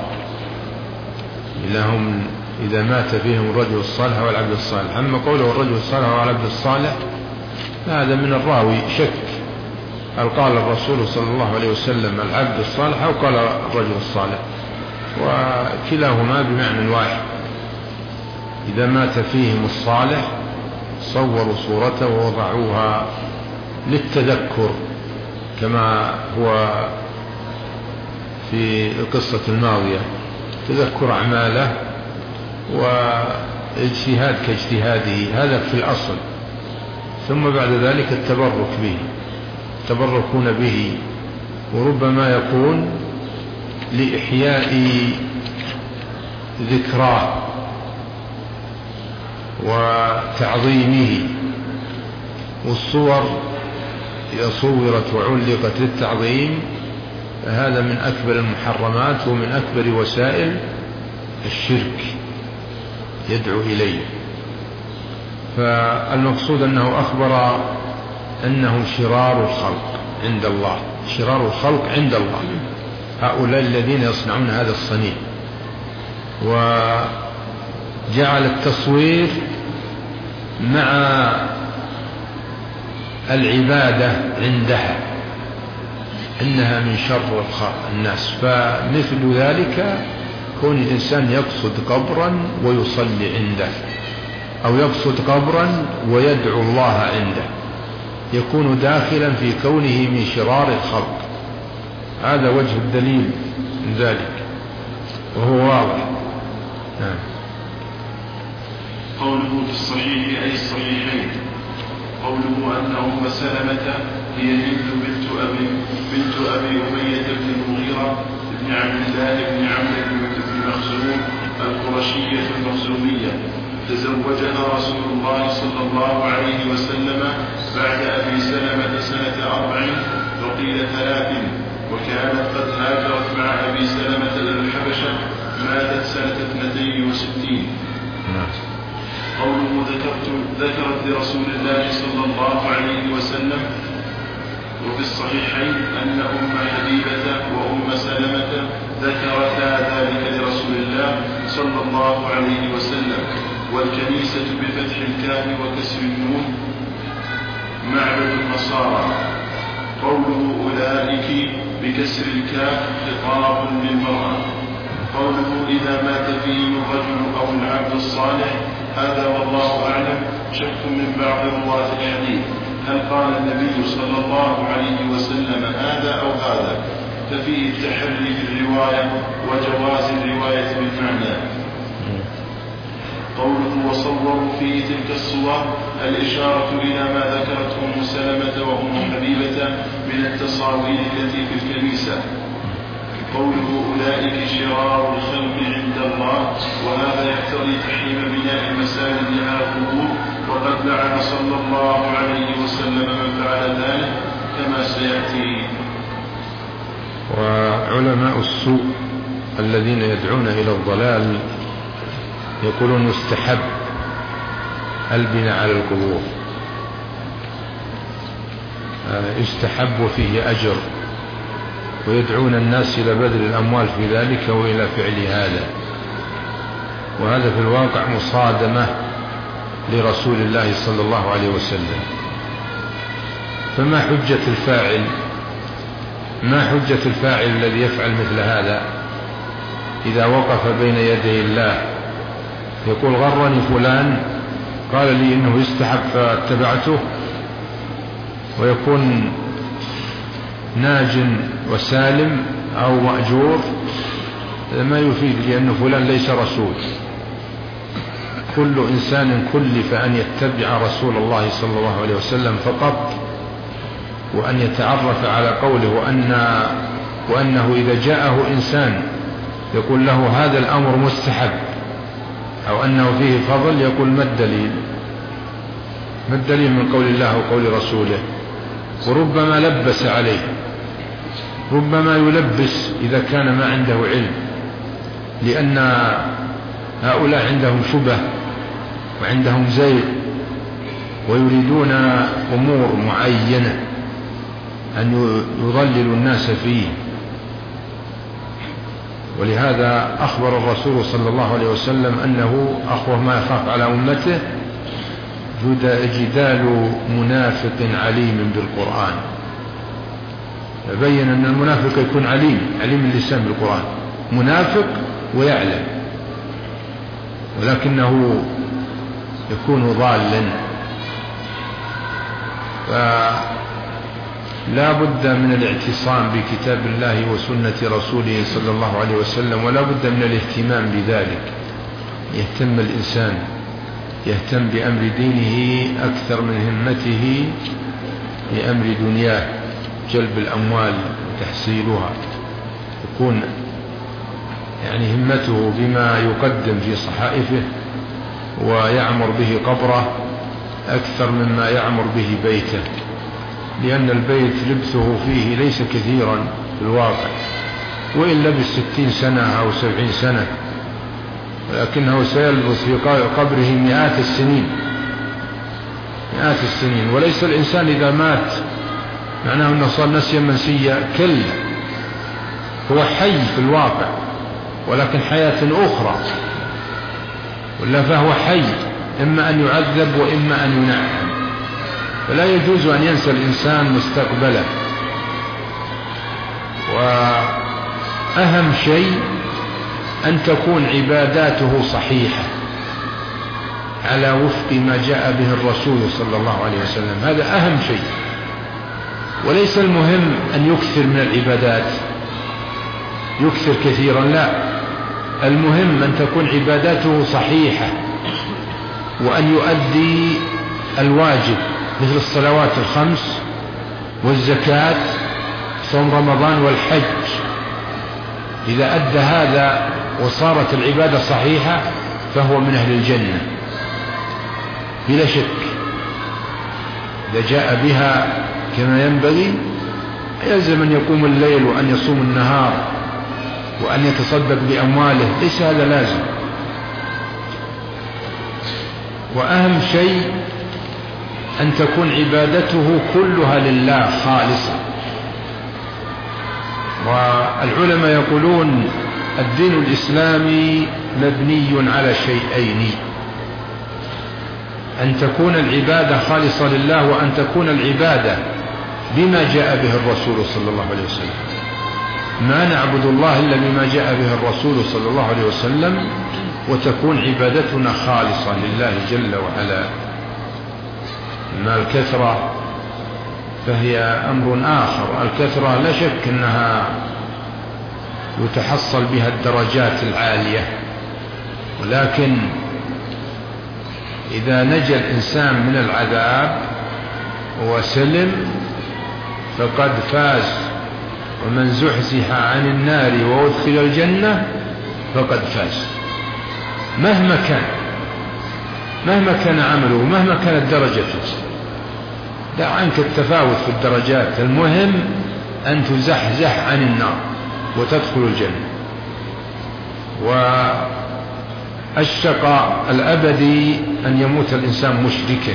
لهم إذا مات فيهم الرجل الصالح والعبد الصالح. أما قوله الرجل الصالح والعبد الصالح هذا من الراوي شك، هل قال الرسول صلى الله عليه وسلم العبد الصالح أو قال الرجل الصالح، وكلاهما بمعنى واحد. إذا مات فيهم الصالح صوروا صورته ووضعوها للتذكر، كما هو في القصة الماضية، تذكر أعماله واجتهاد كاجتهاده، هذا في الأصل، ثم بعد ذلك التبرك به، تبركون به، وربما يكون لإحياء ذكراه وتعظيمه، والصور إذا صورت وعلقت للتعظيم فهذا من أكبر المحرمات ومن أكبر وسائل الشرك يدعو إليه. فالمقصود أنه أخبر أنهم شرار الخلق عند الله، شرار الخلق عند الله هؤلاء الذين يصنعون هذا الصنيع، وجعل التصوير مع العبادة عندها إنها من شر الناس. فمثل ذلك كون الإنسان يقصد قبرا ويصلي عنده، أو يقصد قبرا ويدعو الله عنده، يكون داخلا في كونه من شرار الخلق. هذا وجه الدليل من ذلك وهو واضح. نعم. قوله في الصحيح أي الصحيحين، قوله أن أم سلمة هي هند بنت أبي بنت أبي أمية بن المغيرة بن عبد الله بن عمرو بن مخزوم القرشية المخزومية، تزوجها رسول الله صلى الله عليه وسلم بعد أبي سلمة سنة أربع وقيل ثلاث، وكانت قد هاجرت مع أبي سلمة إلى الحبشة، ماتت سنة اثنتين وستين. قوله ذكرت ذكرت لرسول الله صلى الله عليه وسلم، وفي الصحيحين أن أم حبيبة وأم سلمة ذكرتا ذلك لرسول الله صلى الله عليه وسلم، والكنيسة بفتح الكاف وكسر النون معبد النصارى. قوله أولئك بكسر الكاف خطاب للمرأة. قوله إذا مات فيهم الرجل أو العبد الصالح هذا والله أعلم شك من بعض رواة الحديث، هل قال النبي صلى الله عليه وسلم هذا أو هذا، ففيه التحري في الرواية وجواز الرواية بالمعنى. قوله وصوروا فيه تلك الصور الإشارة إلى ما ذكرته أم سلمة وأم حبيبة من التصاوير التي في الكنيسة. قوله أولئك شرار الخلق عند الله، وهذا يقتضي تحريم بناء المساجد على القبور، وقد لعن صلى الله عليه وسلم من فعل ذلك كما سيأتي. وعلماء السوء الذين يدعون إلى الضلال يقولون يستحب البناء على القبور، يستحب وفيه أجر، ويدعون الناس إلى بذل الأموال في ذلك وإلى فعل هذا، وهذا في الواقع مصادمة لرسول الله صلى الله عليه وسلم. فما حجة الفاعل ما حجة الفاعل الذي يفعل مثل هذا إذا وقف بين يدي الله يقول غرني فلان قال لي إنه يستحب فاتبعته، ويكون ناج وسالم أو مأجور؟ ما يفيد، لأن فلان ليس رسول. كل إنسان كلف أن يتبع رسول الله صلى الله عليه وسلم فقط، وأن يتعرف على قوله، وأن وأنه إذا جاءه إنسان يقول له هذا الأمر مستحب أو أنه فيه فضل يقول ما الدليل؟ ما الدليل من قول الله وقول رسوله؟ وربما لبس عليه، ربما يلبس إذا كان ما عنده علم، لأن هؤلاء عندهم شبه وعندهم زيغ ويريدون أمور معينة أن يضللوا الناس فيه. ولهذا أخبر الرسول صلى الله عليه وسلم أنه أخوف ما يخاف على أمته جدال منافق عليم بالقرآن. بين أن المنافق يكون عليم عليم اللسان بالقرآن، منافق ويعلم، ولكنه يكون ضالا. فلا بد من الاعتصام بكتاب الله وسنة رسوله صلى الله عليه وسلم، ولا بد من الاهتمام بذلك. يهتم الإنسان يهتم بأمر دينه أكثر من همته بأمر دنياه، جلب الأموال وتحصيلها، يكون يعني همته بما يقدم في صحائفه ويعمر به قبره أكثر مما يعمر به بيته، لأن البيت لبثه فيه ليس كثيرا في الواقع، وإن لبث ستين سنة أو سبعين سنة، ولكنه سيلبث في قبره مئات السنين مئات السنين. وليس الإنسان إذا مات معناه أنه صار نسيا منسيا، كلا، هو حي في الواقع ولكن حياة أخرى، ولا فهو حي إما أن يعذب وإما أن ينعم، فلا يجوز أن ينسى الإنسان مستقبله. وأهم شيء أن تكون عباداته صحيحة على وفق ما جاء به الرسول صلى الله عليه وسلم، هذا أهم شيء. وليس المهم أن يكثر من العبادات، يكثر كثيرا، لا، المهم أن تكون عباداته صحيحة، وأن يؤدي الواجب مثل الصلوات الخمس والزكاة، صوم رمضان والحج. إذا أدى هذا وصارت العبادة صحيحة فهو من أهل الجنة بلا شك. إذا جاء بها كما ينبغي يلزم أن يقوم الليل وأن يصوم النهار وأن يتصدق بأمواله، ليس هذا لازم. وأهم شيء أن تكون عبادته كلها لله خالصة. والعلماء يقولون الدين الإسلامي مبني على شيئين: أن تكون العبادة خالصة لله، وأن تكون العبادة بما جاء به الرسول صلى الله عليه وسلم. ما نعبد الله إلا بما جاء به الرسول صلى الله عليه وسلم، وتكون عبادتنا خالصة لله جل وعلا. أما الكثرة فهي أمر آخر. الكثرة لا شك أنها يتحصل بها الدرجات العالية، ولكن إذا نجا الإنسان من العذاب وسلم فقد فاز، ومن زحزح عن النار وأدخل الجنة فقد فاز. مهما كان مهما كان عمله ومهما كانت درجته، دع عنك التفاوت في الدرجات، المهم أن تزحزح عن النار وتدخل الجنة. والشقاء الأبدي أن يموت الإنسان مشركا،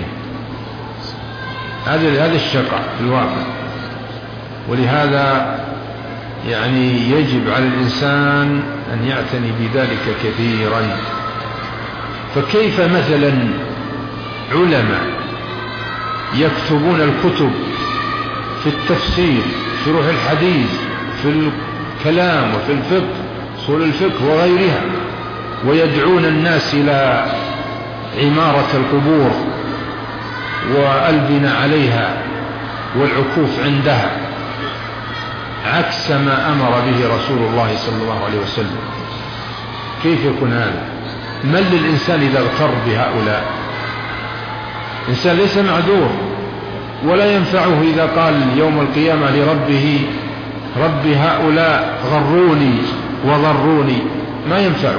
هذا هذا الشقاء في الواقع. ولهذا يعني يجب على الإنسان أن يعتني بذلك كثيرا. فكيف مثلا علماء يكتبون الكتب في التفسير، شروح الحديث، في الكلام وفي الفقه، أصول الفقه وغيرها، ويدعون الناس إلى عمارة القبور والبناء عليها والعكوف عندها عكس ما أمر به رسول الله صلى الله عليه وسلم؟ كيف يكون هذا؟ من للإنسان إذا اغتر بهؤلاء؟ الإنسان ليس معذور، ولا ينفعه إذا قال يوم القيامة لربه رب هؤلاء غروني وضروني، ما ينفعه.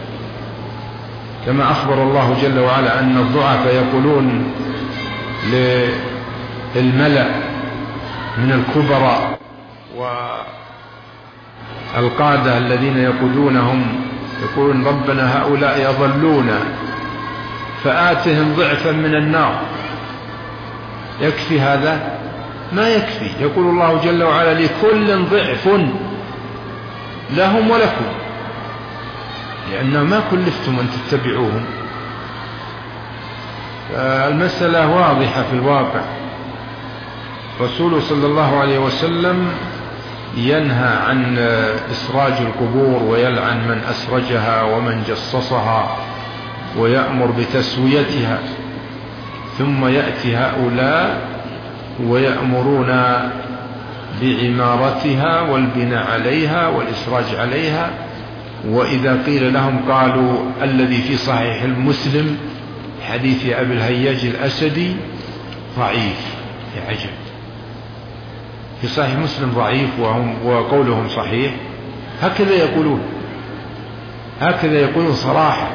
كما أخبر الله جل وعلا أن الضعفاء يقولون للملأ من الكبراء والقادة الذين يقودونهم، يقولون ربنا هؤلاء يضلونا فآتهم ضعفا من النار. يكفي هذا؟ ما يكفي. يقول الله جل وعلا لكل ضعف لهم ولكم، لأن ما كلفتم أن تتبعوهم. المسألة واضحة في الواقع. رسول صلى الله عليه وسلم ينهى عن إسراج القبور، ويلعن من أسرجها ومن جصصها، ويأمر بتسويتها. ثم يأتي هؤلاء ويأمرون بعمارتها والبناء عليها والإسراج عليها. وإذا قيل لهم قالوا الذي في صحيح المسلم حديث أبي الهياج الأسدي ضعيف. يا عجب، في صحيح مسلم ضعيف وهم وقولهم صحيح. هكذا يقولون، هكذا يقولون صراحة.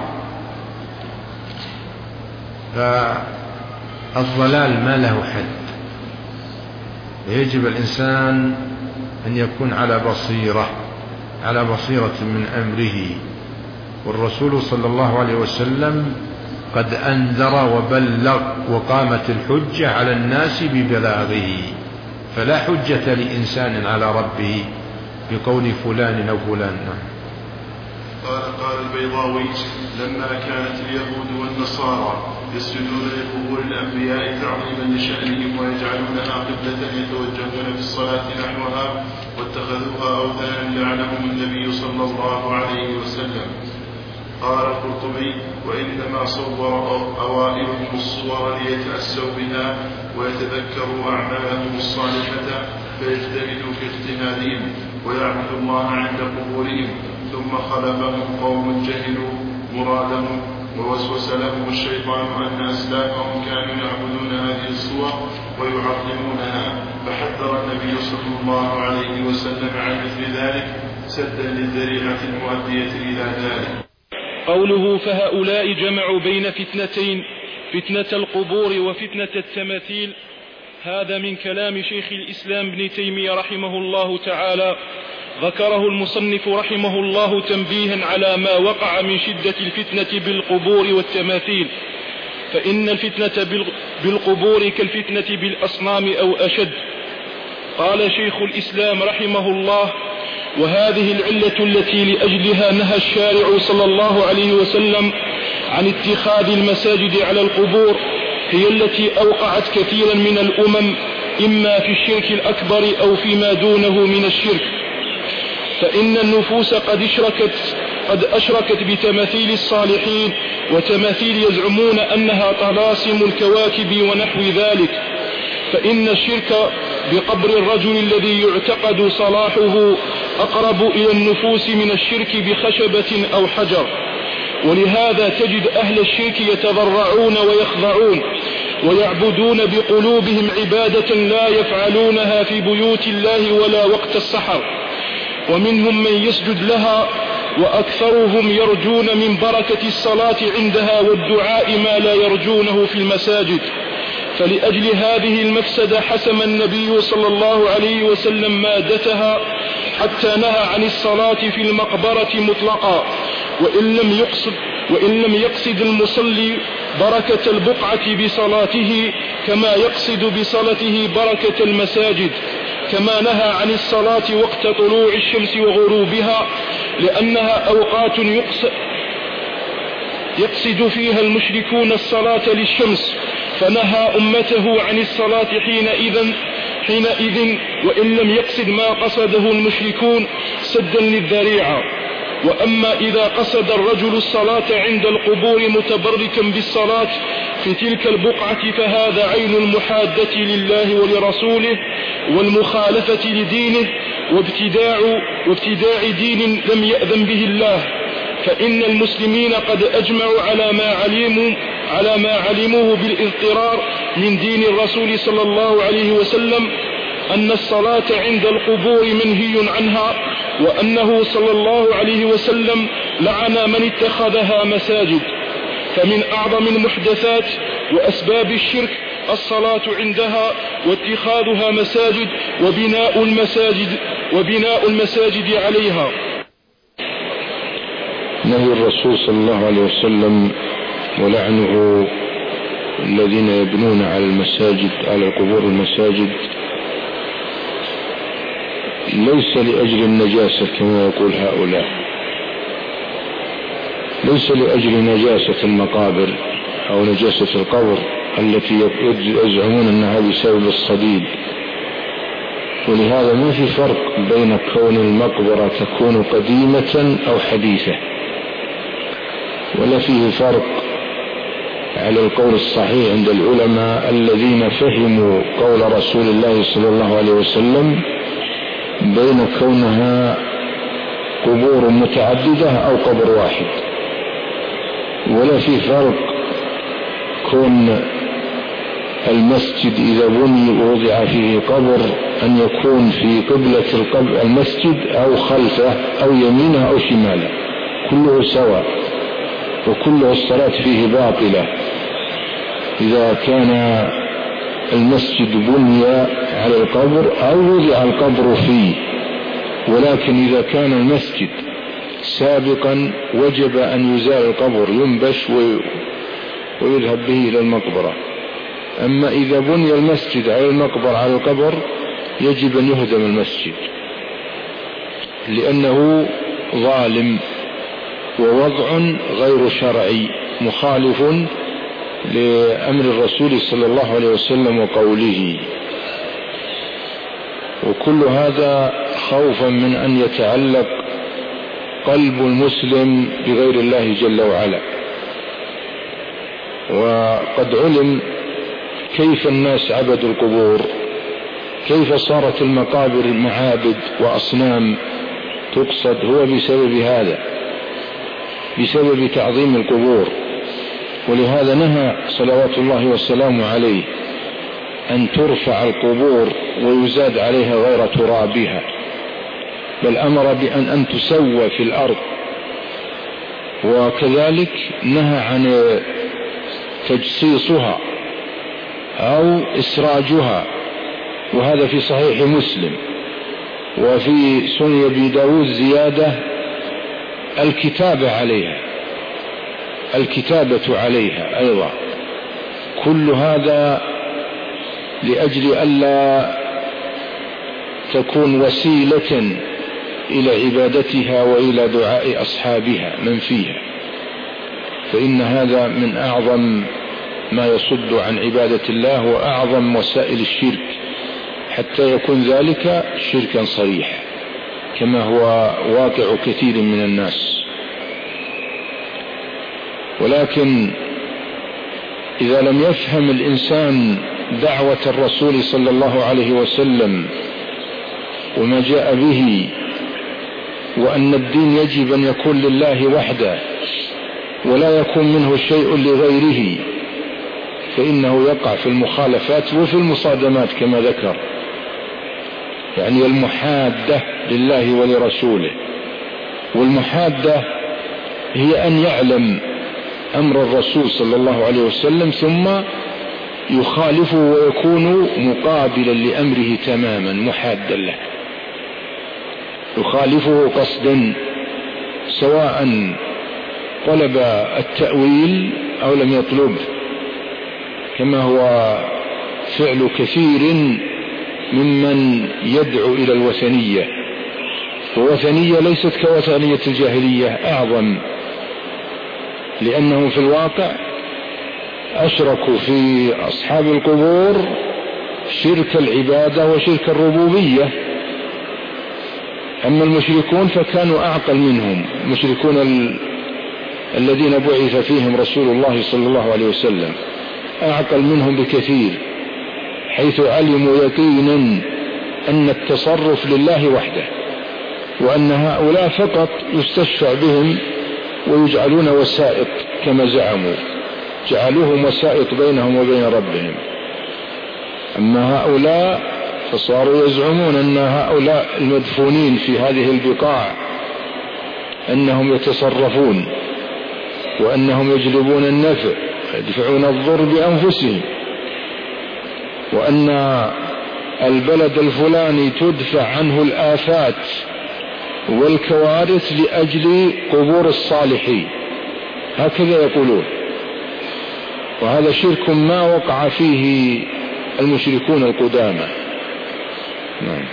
فالضلال ما له حد، ويجب الإنسان أن يكون على بصيرة على بصيرة من أمره. والرسول صلى الله عليه وسلم قد أنذر وبلغ، وقامت الحجة على الناس ببلاغه، فلا حجة لإنسان على ربه بقول فلان أو فلان. قال قال البيضاوي: لما كانت اليهود والنصارى يسجدون لقبور الأنبياء تعظيما لشأنهم، ويجعلونها قبلة يتوجهون في الصلاة نحوها، واتخذوها أوثانا لعنهم النبي صلى الله عليه وسلم. قال القرطبي: وإنما صور أوائلهم الصور ليتأسوا بها ويتذكروا أعمالهم الصالحة فيجتهدوا في اجتهادهم ويعبدوا الله عند قبورهم، ثم خلفهم قوم جهلوا مرادهم ووسوس لهم الشيطان أن أسلافهم كانوا يعبدون هذه الصور ويعظمونها، فحذر النبي صلى الله عليه وسلم عن مثل ذلك سدا للذريعة المؤدية إلى ذلك. قوله: فهؤلاء جمعوا بين فتنتين، فتنة القبور وفتنة التماثيل. هذا من كلام شيخ الإسلام ابن تيمية رحمه الله تعالى، ذكره المصنف رحمه الله تنبيها على ما وقع من شدة الفتنة بالقبور والتماثيل، فإن الفتنة بالقبور كالفتنة بالأصنام أو أشد. قال شيخ الإسلام رحمه الله: وهذه العلة التي لأجلها نهى الشارع صلى الله عليه وسلم عن اتخاذ المساجد على القبور هي التي أوقعت كثيرا من الأمم إما في الشرك الأكبر أو فيما دونه من الشرك، فإن النفوس قد اشركت, قد أشركت بتماثيل الصالحين وتماثيل يزعمون أنها طلاسم الكواكب ونحو ذلك، فإن الشرك بقبر الرجل الذي يعتقد صلاحه أقرب إلى النفوس من الشرك بخشبة أو حجر. ولهذا تجد أهل الشرك يتضرعون ويخضعون ويعبدون بقلوبهم عبادة لا يفعلونها في بيوت الله ولا وقت السحر، ومنهم من يسجد لها، وأكثرهم يرجون من بركة الصلاة عندها والدعاء ما لا يرجونه في المساجد. فلأجل هذه المفسدة حسم النبي صلى الله عليه وسلم مادتها حتى نهى عن الصلاة في المقبرة مطلقا، وإن لم يقصد, وإن لم يقصد المصلي بركة البقعة بصلاته كما يقصد بصلاته بركة المساجد. كما نهى عن الصلاة وقت طلوع الشمس وغروبها لأنها أوقات يقصد, يقصد فيها المشركون الصلاة للشمس، فنهى أمته عن الصلاة حينئذ, حينئذ وإن لم يقصد ما قصده المشركون سدا للذريعة. وأما إذا قصد الرجل الصلاة عند القبور متبركا بالصلاة في تلك البقعة فهذا عين المحادة لله ولرسوله والمخالفة لدينه وابتداع, وابتداع دين لم يأذن به الله. فإن المسلمين قد أجمعوا على ما علموا على ما علموه بالاضطرار من دين الرسول صلى الله عليه وسلم أن الصلاة عند القبور منهي عنها، وأنه صلى الله عليه وسلم لعن من اتخذها مساجد. فمن أعظم المحدثات وأسباب الشرك الصلاة عندها واتخاذها مساجد وبناء المساجد وبناء المساجد عليها. نهي الرسول صلى الله عليه وسلم ولعنه الذين يبنون على المساجد على القبور المساجد ليس لأجل النجاسة كما يقول هؤلاء، ليس لأجل نجاسة المقابر أو نجاسة القبر التي يزعمون أنها بسبب الصديد. ولهذا ما في فرق بين كون المقبرة تكون قديمة أو حديثة، ولا فيه فرق على القول الصحيح عند العلماء الذين فهموا قول رسول الله صلى الله عليه وسلم بين كونها قبور متعددة أو قبر واحد. ولا في فرق كون المسجد إذا بني ووضع فيه قبر أن يكون في قبلة المسجد أو خلفه أو يمينه أو شماله، كله سواء وكله الصلاة فيه باطلة إذا كان المسجد بني على القبر أو وضع القبر فيه. ولكن إذا كان المسجد سابقا وجب أن يزال القبر، ينبش ويذهب به إلى المقبرة. أما إذا بني المسجد على المقبر على القبر يجب أن يهدم المسجد لأنه ظالم ووضع غير شرعي مخالف لأمر الرسول صلى الله عليه وسلم وقوله. وكل هذا خوفا من أن يتعلق قلب المسلم بغير الله جل وعلا. وقد علم كيف الناس عبدوا القبور، كيف صارت المقابر معابد وأصنام تقصد، هو بسبب هذا، بسبب تعظيم القبور. ولهذا نهى صلوات الله والسلام عليه أن ترفع القبور ويزاد عليها غير ترابها، بل أمر بأن أن تسوى في الأرض. وكذلك نهى عن تجسيسها أو إسراجها، وهذا في صحيح مسلم. وفي سنن أبي داود زيادة الكتابة عليها، الكتابة عليها أيضا. كل هذا لأجل ألا تكون وسيلة إلى عبادتها وإلى دعاء أصحابها من فيها. فإن هذا من أعظم ما يصد عن عبادة الله وأعظم وسائل الشرك، حتى يكون ذلك شركا صريح كما هو واقع كثير من الناس. ولكن إذا لم يفهم الإنسان دعوة الرسول صلى الله عليه وسلم وما جاء به، وأن الدين يجب أن يكون لله وحده ولا يكون منه شيء لغيره، فإنه يقع في المخالفات وفي المصادمات كما ذكر، يعني المحادة لله ولرسوله. والمحادة هي أن يعلم أمر الرسول صلى الله عليه وسلم ثم يخالفه ويكون مقابلا لأمره تماما محادا له، يخالفه قصدا، سواء طلب التأويل أو لم يطلب، كما هو فعل كثير ممن يدعو إلى الوثنية. ووثنية ليست كوثنية الجاهلية، أعظم، لأنهم في الواقع أشركوا في أصحاب القبور شرك العبادة وشرك الربوبية. أما المشركون فكانوا أعقل منهم، المشركون ال... الذين بعث فيهم رسول الله صلى الله عليه وسلم أعقل منهم بكثير، حيث علموا يقينا أن التصرف لله وحده، وأن هؤلاء فقط يستشفع بهم ويجعلون وسائط كما زعموا، جعلوهم وسائط بينهم وبين ربهم. أما هؤلاء فصاروا يزعمون أن هؤلاء المدفونين في هذه البقاع أنهم يتصرفون، وأنهم يجلبون النفع يدفعون الضر بأنفسهم، وأن البلد الفلاني تدفع عنه الآفات والكوارث لأجل قبور الصالحين، هكذا يقولون. وهذا شرك ما وقع فيه المشركون القدامى. نعم.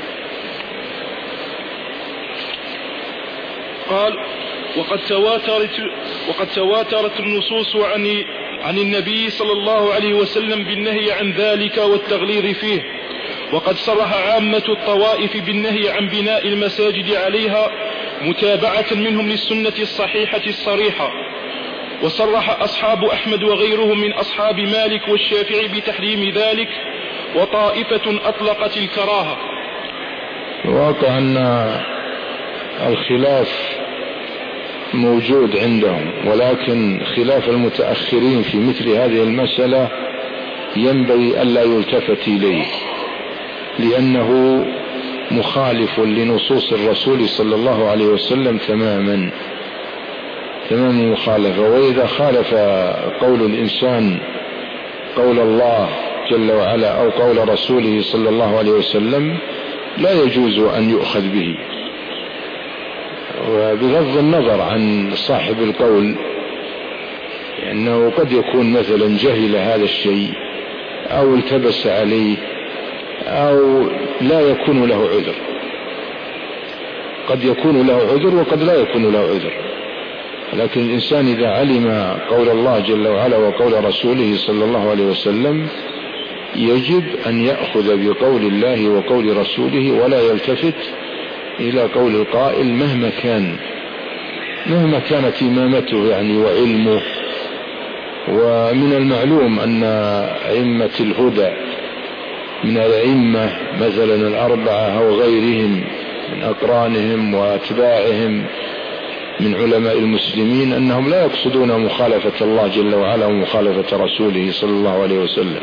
قال: وقد تواترت وقد تواترت النصوص عن عن النبي صلى الله عليه وسلم بالنهي عن ذلك والتغليظ فيه، وقد صرح عامة الطوائف بالنهي عن بناء المساجد عليها متابعة منهم للسنة الصحيحة الصريحة. وصرح أصحاب أحمد وغيرهم من أصحاب مالك والشافعي بتحريم ذلك، وطائفة أطلقت الكراهة. الواقع أن الخلاف موجود عندهم، ولكن خلاف المتأخرين في مثل هذه المسألة ينبغي ألا يلتفت إليه، لأنه مخالف لنصوص الرسول صلى الله عليه وسلم تماما تمام مخالفة. وإذا خالف قول الإنسان قول الله جل وعلا أو قول رسوله صلى الله عليه وسلم لا يجوز أن يؤخذ به. وبغض النظر عن صاحب القول، لأنه قد يكون مثلا جهل هذا الشيء أو التبس عليه أو لا يكون له عذر، قد يكون له عذر وقد لا يكون له عذر. لكن الإنسان إذا علم قول الله جل وعلا وقول رسوله صلى الله عليه وسلم يجب أن يأخذ بقول الله وقول رسوله، ولا يلتفت إلى قول القائل مهما كان مهما كانت إمامته يعني وعلمه. ومن المعلوم أن أئمة الهدى من الأئمة مثلا الأربعة أو غيرهم من أقرانهم وأتباعهم من علماء المسلمين أنهم لا يقصدون مخالفة الله جل وعلا ومخالفة رسوله صلى الله عليه وسلم.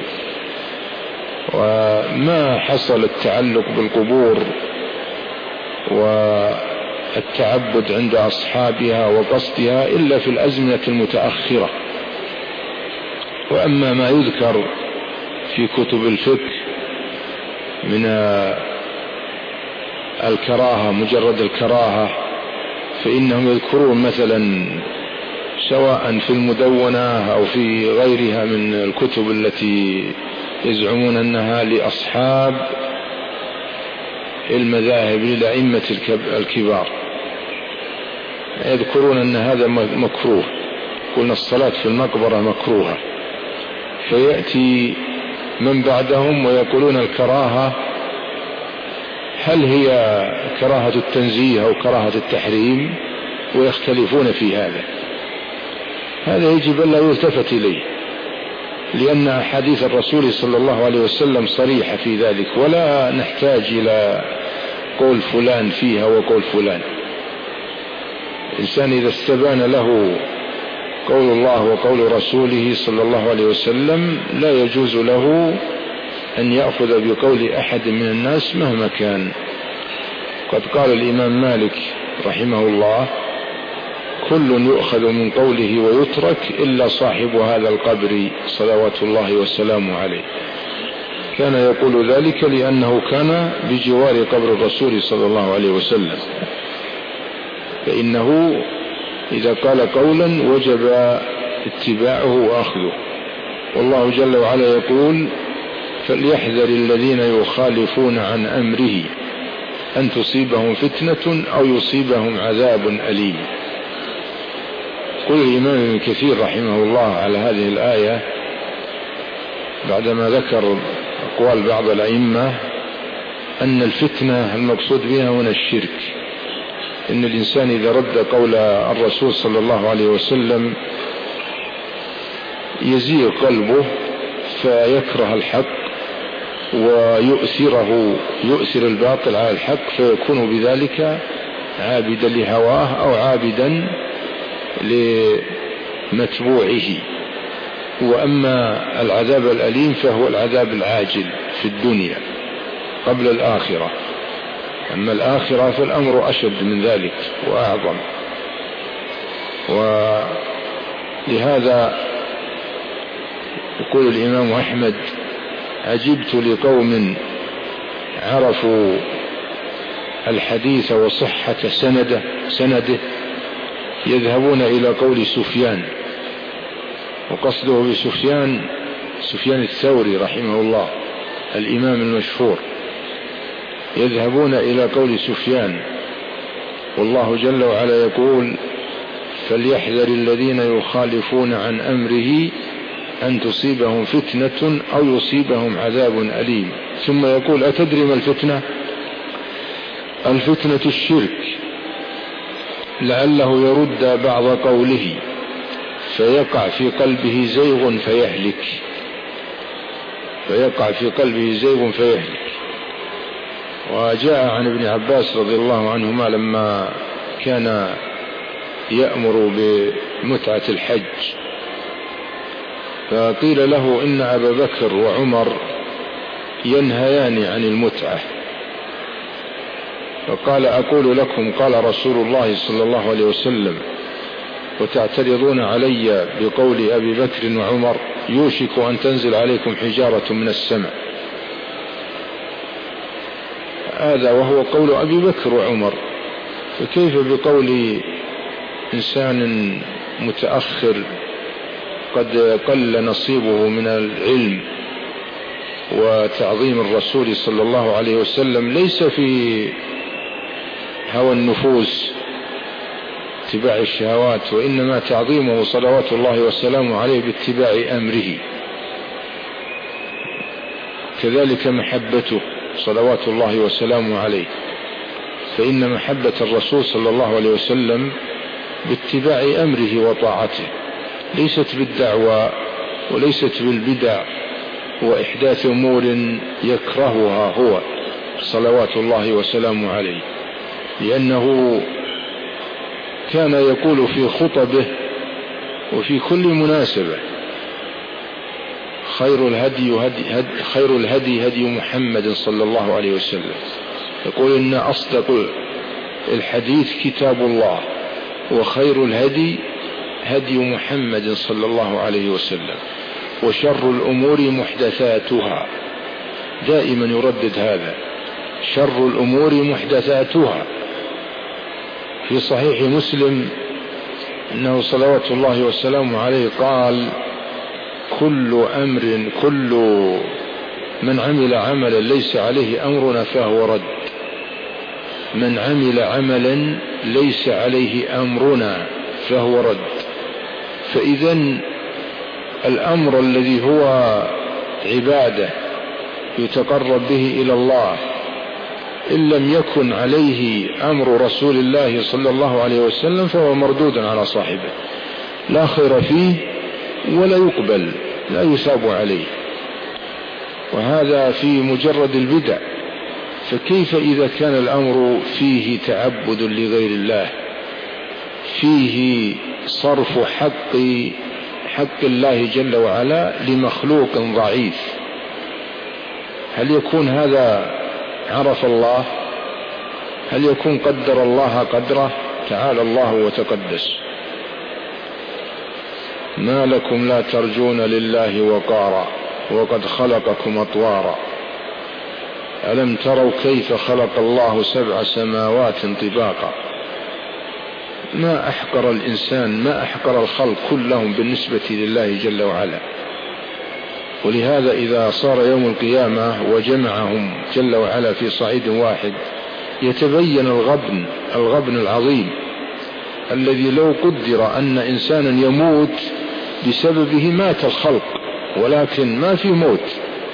وما حصل التعلق بالقبور والتعبد عند أصحابها وقصدها إلا في الأزمنة المتأخرة. وأما ما يذكر في كتب الفقه من الكراهة مجرد الكراهة، فإنهم يذكرون مثلا سواء في المدونة أو في غيرها من الكتب التي يزعمون أنها لأصحاب المذاهب للأئمة الكبار، يذكرون أن هذا مكروه قلنا الصلاة في المقبرة مكروهة، فيأتي من بعدهم ويقولون الكراهة هل هي كراهة التنزيه أو كراهة التحريم، ويختلفون في هذا. هذا يجب أن لا يلتفت إليه، لأن أحاديث الرسول صلى الله عليه وسلم صريحة في ذلك، ولا نحتاج إلى قول فلان فيها وقول فلان. الإنسان إذا استبان له قول الله وقول رسوله صلى الله عليه وسلم لا يجوز له أن يأخذ بقول أحد من الناس مهما كان. قد قال الإمام مالك رحمه الله: كل يؤخذ من قوله ويترك إلا صاحب هذا القبر صلوات الله وسلامه عليه. كان يقول ذلك لأنه كان بجوار قبر الرسول صلى الله عليه وسلم، فإنه إذا قال قولا وجب اتباعه وأخذه. والله جل وعلا يقول: فليحذر الذين يخالفون عن أمره أن تصيبهم فتنة أو يصيبهم عذاب أليم. قل الإمام ابن كثير رحمه الله على هذه الآية بعدما ذكر أقوال بعض الأئمة أن الفتنة المقصود بها هنا الشرك، إن الإنسان إذا رد قول الرسول صلى الله عليه وسلم يزيغ قلبه فيكره الحق ويؤثره يؤثر الباطل على الحق، فيكون بذلك عابدا لهواه أو عابدا لمتبوعه. وأما العذاب الأليم فهو العذاب العاجل في الدنيا قبل الآخرة، أما الآخرة فالأمر أشد من ذلك وأعظم. ولهذا يقول الإمام أحمد: عجبت لقوم عرفوا الحديث وصحة سنده, سنده يذهبون إلى قول سفيان، وقصده بسفيان سفيان الثوري رحمه الله الإمام المشهور، يذهبون إلى قول سفيان، والله جل وعلا يقول: فليحذر الذين يخالفون عن أمره أن تصيبهم فتنة أو يصيبهم عذاب أليم. ثم يقول: أتدري ما الفتنة؟ الفتنة الشرك، لعله يرد بعض قوله فيقع في قلبه زيغ فيهلك فيقع في قلبه زيغ فيهلك. وجاء عن ابن عباس رضي الله عنهما لما كان يأمر بمتعة الحج، فقيل له إن أبا بكر وعمر ينهيان عن المتعة، فقال: أقول لكم قال رسول الله صلى الله عليه وسلم وتعترضون علي بقول أبي بكر وعمر، يوشك أن تنزل عليكم حجارة من السماء. هذا وهو قول أبي بكر وعمر، فكيف بقول إنسان متأخر قد قل نصيبه من العلم وتعظيم الرسول صلى الله عليه وسلم، ليس في هوى النفوس اتباع الشهوات، وإنما تعظيمه صلوات الله وسلامه عليه باتباع أمره. كذلك محبته صلوات الله وسلامه عليه، فإن محبة الرسول صلى الله عليه وسلم باتباع أمره وطاعته، ليست بالدعوى وليست بالبدع وإحداث أمور يكرهها هو صلوات الله وسلامه عليه. لأنه كان يقول في خطبه وفي كل مناسبة: خير الهدي هدي هدي خير الهدي هدي محمد صلى الله عليه وسلم. يقول: إن أصدق الحديث كتاب الله، وخير الهدي هدي محمد صلى الله عليه وسلم، وشر الأمور محدثاتها. دائما يردد هذا: شر الأمور محدثاتها. في صحيح مسلم أنه صلوات الله وسلامه عليه قال: كل أمر كل من عمل عملا ليس عليه أمرنا فهو رد. من عمل عملا ليس عليه أمرنا فهو رد. فإذا الأمر الذي هو عبادة يتقرب به إلى الله إن لم يكن عليه أمر رسول الله صلى الله عليه وسلم فهو مردود على صاحبه، لا خير فيه ولا يقبل، لا يثاب عليه. وهذا في مجرد البدع، فكيف إذا كان الأمر فيه تعبد لغير الله، فيه صرف حق حق الله جل وعلا لمخلوق ضعيف؟ هل يكون هذا عرف الله؟ هل يكون قدر الله قدره؟ تعالى الله وتقدس. ما لكم لا ترجون لله وقارا وقد خلقكم أطوارا ألم تروا كيف خلق الله سبع سماوات طباقا. ما أحقر الإنسان، ما أحقر الخلق كلهم بالنسبة لله جل وعلا. ولهذا إذا صار يوم القيامة وجمعهم جل وعلا في صعيد واحد يتبين الغبن الغبن العظيم الذي لو قدر أن إنسانا يموت بسببه مات الخلق، ولكن ما في موت،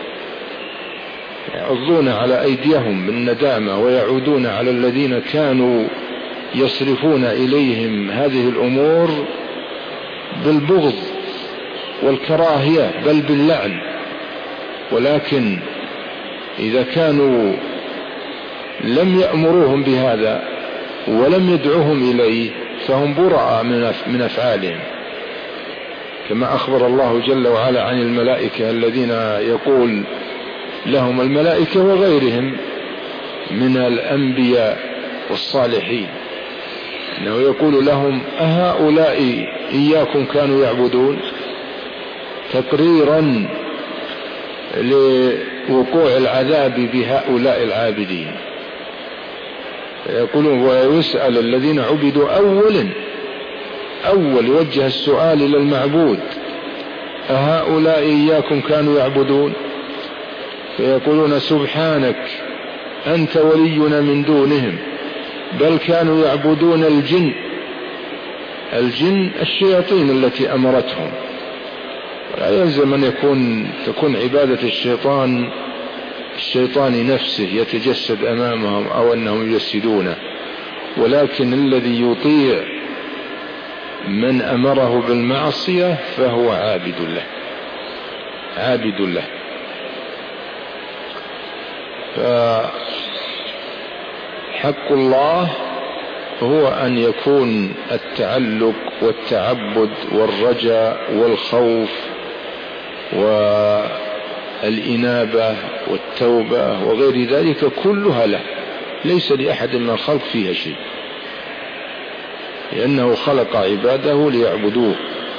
يعضون على أيديهم بالندامة ويعودون على الذين كانوا يصرفون إليهم هذه الأمور بالبغض والكراهية بل باللعن. ولكن إذا كانوا لم يأمروهم بهذا ولم يدعوهم إليه فهم براء من أفعالهم، كما أخبر الله جل وعلا عن الملائكة الذين يقول لهم الملائكة وغيرهم من الأنبياء والصالحين أنه يقول لهم أهؤلاء إياكم كانوا يعبدون، تقريرا لوقوع العذاب بهؤلاء العابدين. يقولون ويسأل الذين عبدوا أولا أول وجه السؤال إلى المعبود أهؤلاء إياكم كانوا يعبدون، فيقولون سبحانك أنت ولينا من دونهم بل كانوا يعبدون الجن الجن الشياطين التي أمرتهم. ولا يلزم أن يكون تكون عبادة الشيطان الشيطان نفسه يتجسد أمامهم أو أنهم يجسدونه، ولكن الذي يطيع من أمره بالمعصية فهو عابد له عابد له. فحق الله هو أن يكون التعلق والتعبد والرجاء والخوف والإنابة والتوبة وغير ذلك كلها له، ليس لأحد من الخلق فيها شيء، لأنه خلق عباده ليعبدوه.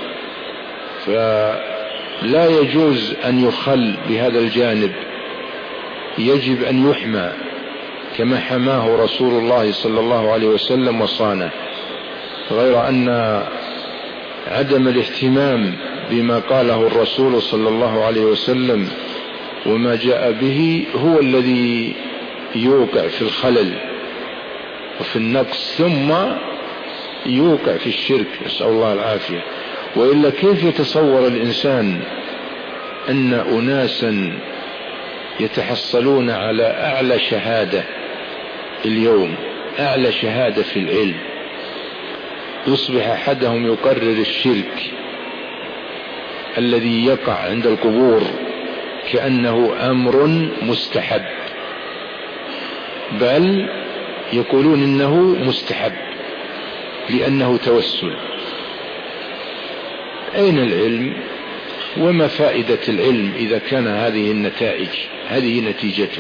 فلا يجوز أن يخل بهذا الجانب، يجب أن يحمى كما حماه رسول الله صلى الله عليه وسلم وصانه. غير أن عدم الاهتمام بما قاله الرسول صلى الله عليه وسلم وما جاء به هو الذي يوقع في الخلل وفي النقص ثم يوقع في الشرك، نسأل الله العافية. وإلا كيف يتصور الإنسان أن أناسا يتحصلون على أعلى شهادة اليوم، أعلى شهادة في العلم، يصبح أحدهم يقرر الشرك الذي يقع عند القبور كأنه أمر مستحب، بل يقولون إنه مستحب لأنه توسل. أين العلم؟ وما فائدة العلم إذا كان هذه النتائج هذه نتيجته؟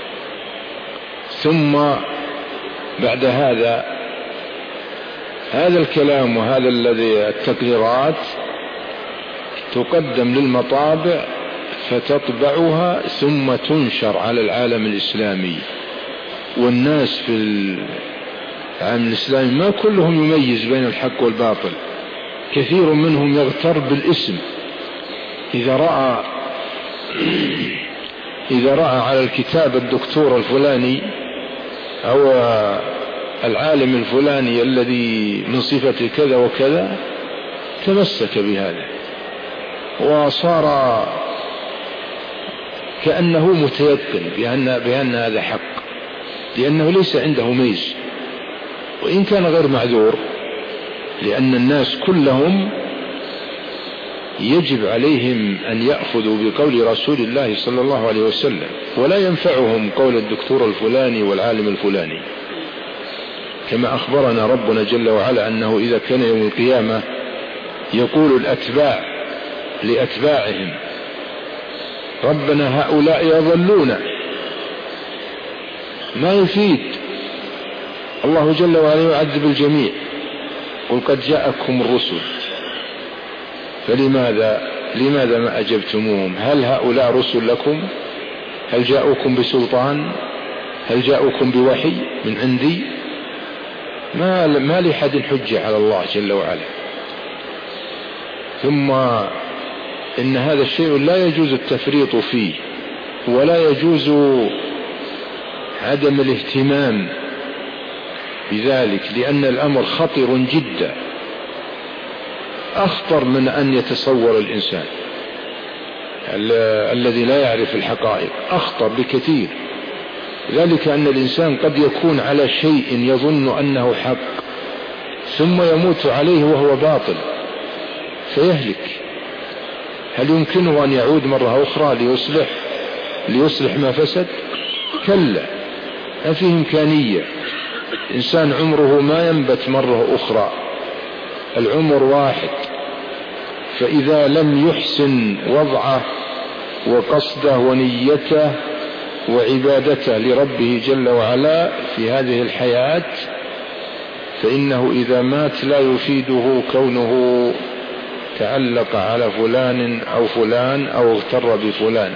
ثم بعد هذا هذا الكلام وهذا الذي التقريرات تقدم للمطابع فتطبعها ثم تنشر على العالم الإسلامي. والناس في العالم الإسلامي ما كلهم يميز بين الحق والباطل، كثير منهم يغتر بالاسم. إذا رأى إذا رأى على الكتاب الدكتور الفلاني أو العالم الفلاني الذي من صفة كذا وكذا تمسك بهذا وصار كأنه متيقن بأن, بأن هذا حق، لأنه ليس عنده ميز، وإن كان غير معذور، لأن الناس كلهم يجب عليهم أن يأخذوا بقول رسول الله صلى الله عليه وسلم، ولا ينفعهم قول الدكتور الفلاني والعالم الفلاني، كما أخبرنا ربنا جل وعلا أنه إذا كان يوم القيامة يقول الأتباع لأتباعهم ربنا هؤلاء يضلون، ما يفيد، الله جل وعلا يعذب الجميع، قل قد جاءكم الرسل فلماذا لماذا ما أجبتموهم؟ هل هؤلاء رسل لكم؟ هل جاءوكم بسلطان؟ هل جاءوكم بوحي من عندي؟ ما, ما لحد حجة على الله جل وعلا. ثم إن هذا الشيء لا يجوز التفريط فيه، ولا يجوز عدم الاهتمام بذلك، لأن الأمر خطر جدا، أخطر من أن يتصور الإنسان الذي لا يعرف الحقائق، أخطر بكثير. ذلك أن الإنسان قد يكون على شيء يظن أنه حق ثم يموت عليه وهو باطل فيهلك. هل يمكنه أن يعود مرة أخرى ليصلح ليصلح ما فسد؟ كلا، ما فيه إمكانية. إنسان عمره ما ينبت مرة أخرى، العمر واحد، فإذا لم يحسن وضعه وقصده ونيته وعبادته لربه جل وعلا في هذه الحياة، فإنه إذا مات لا يفيده كونه تعلق على فلان أو فلان أو اغتر بفلان.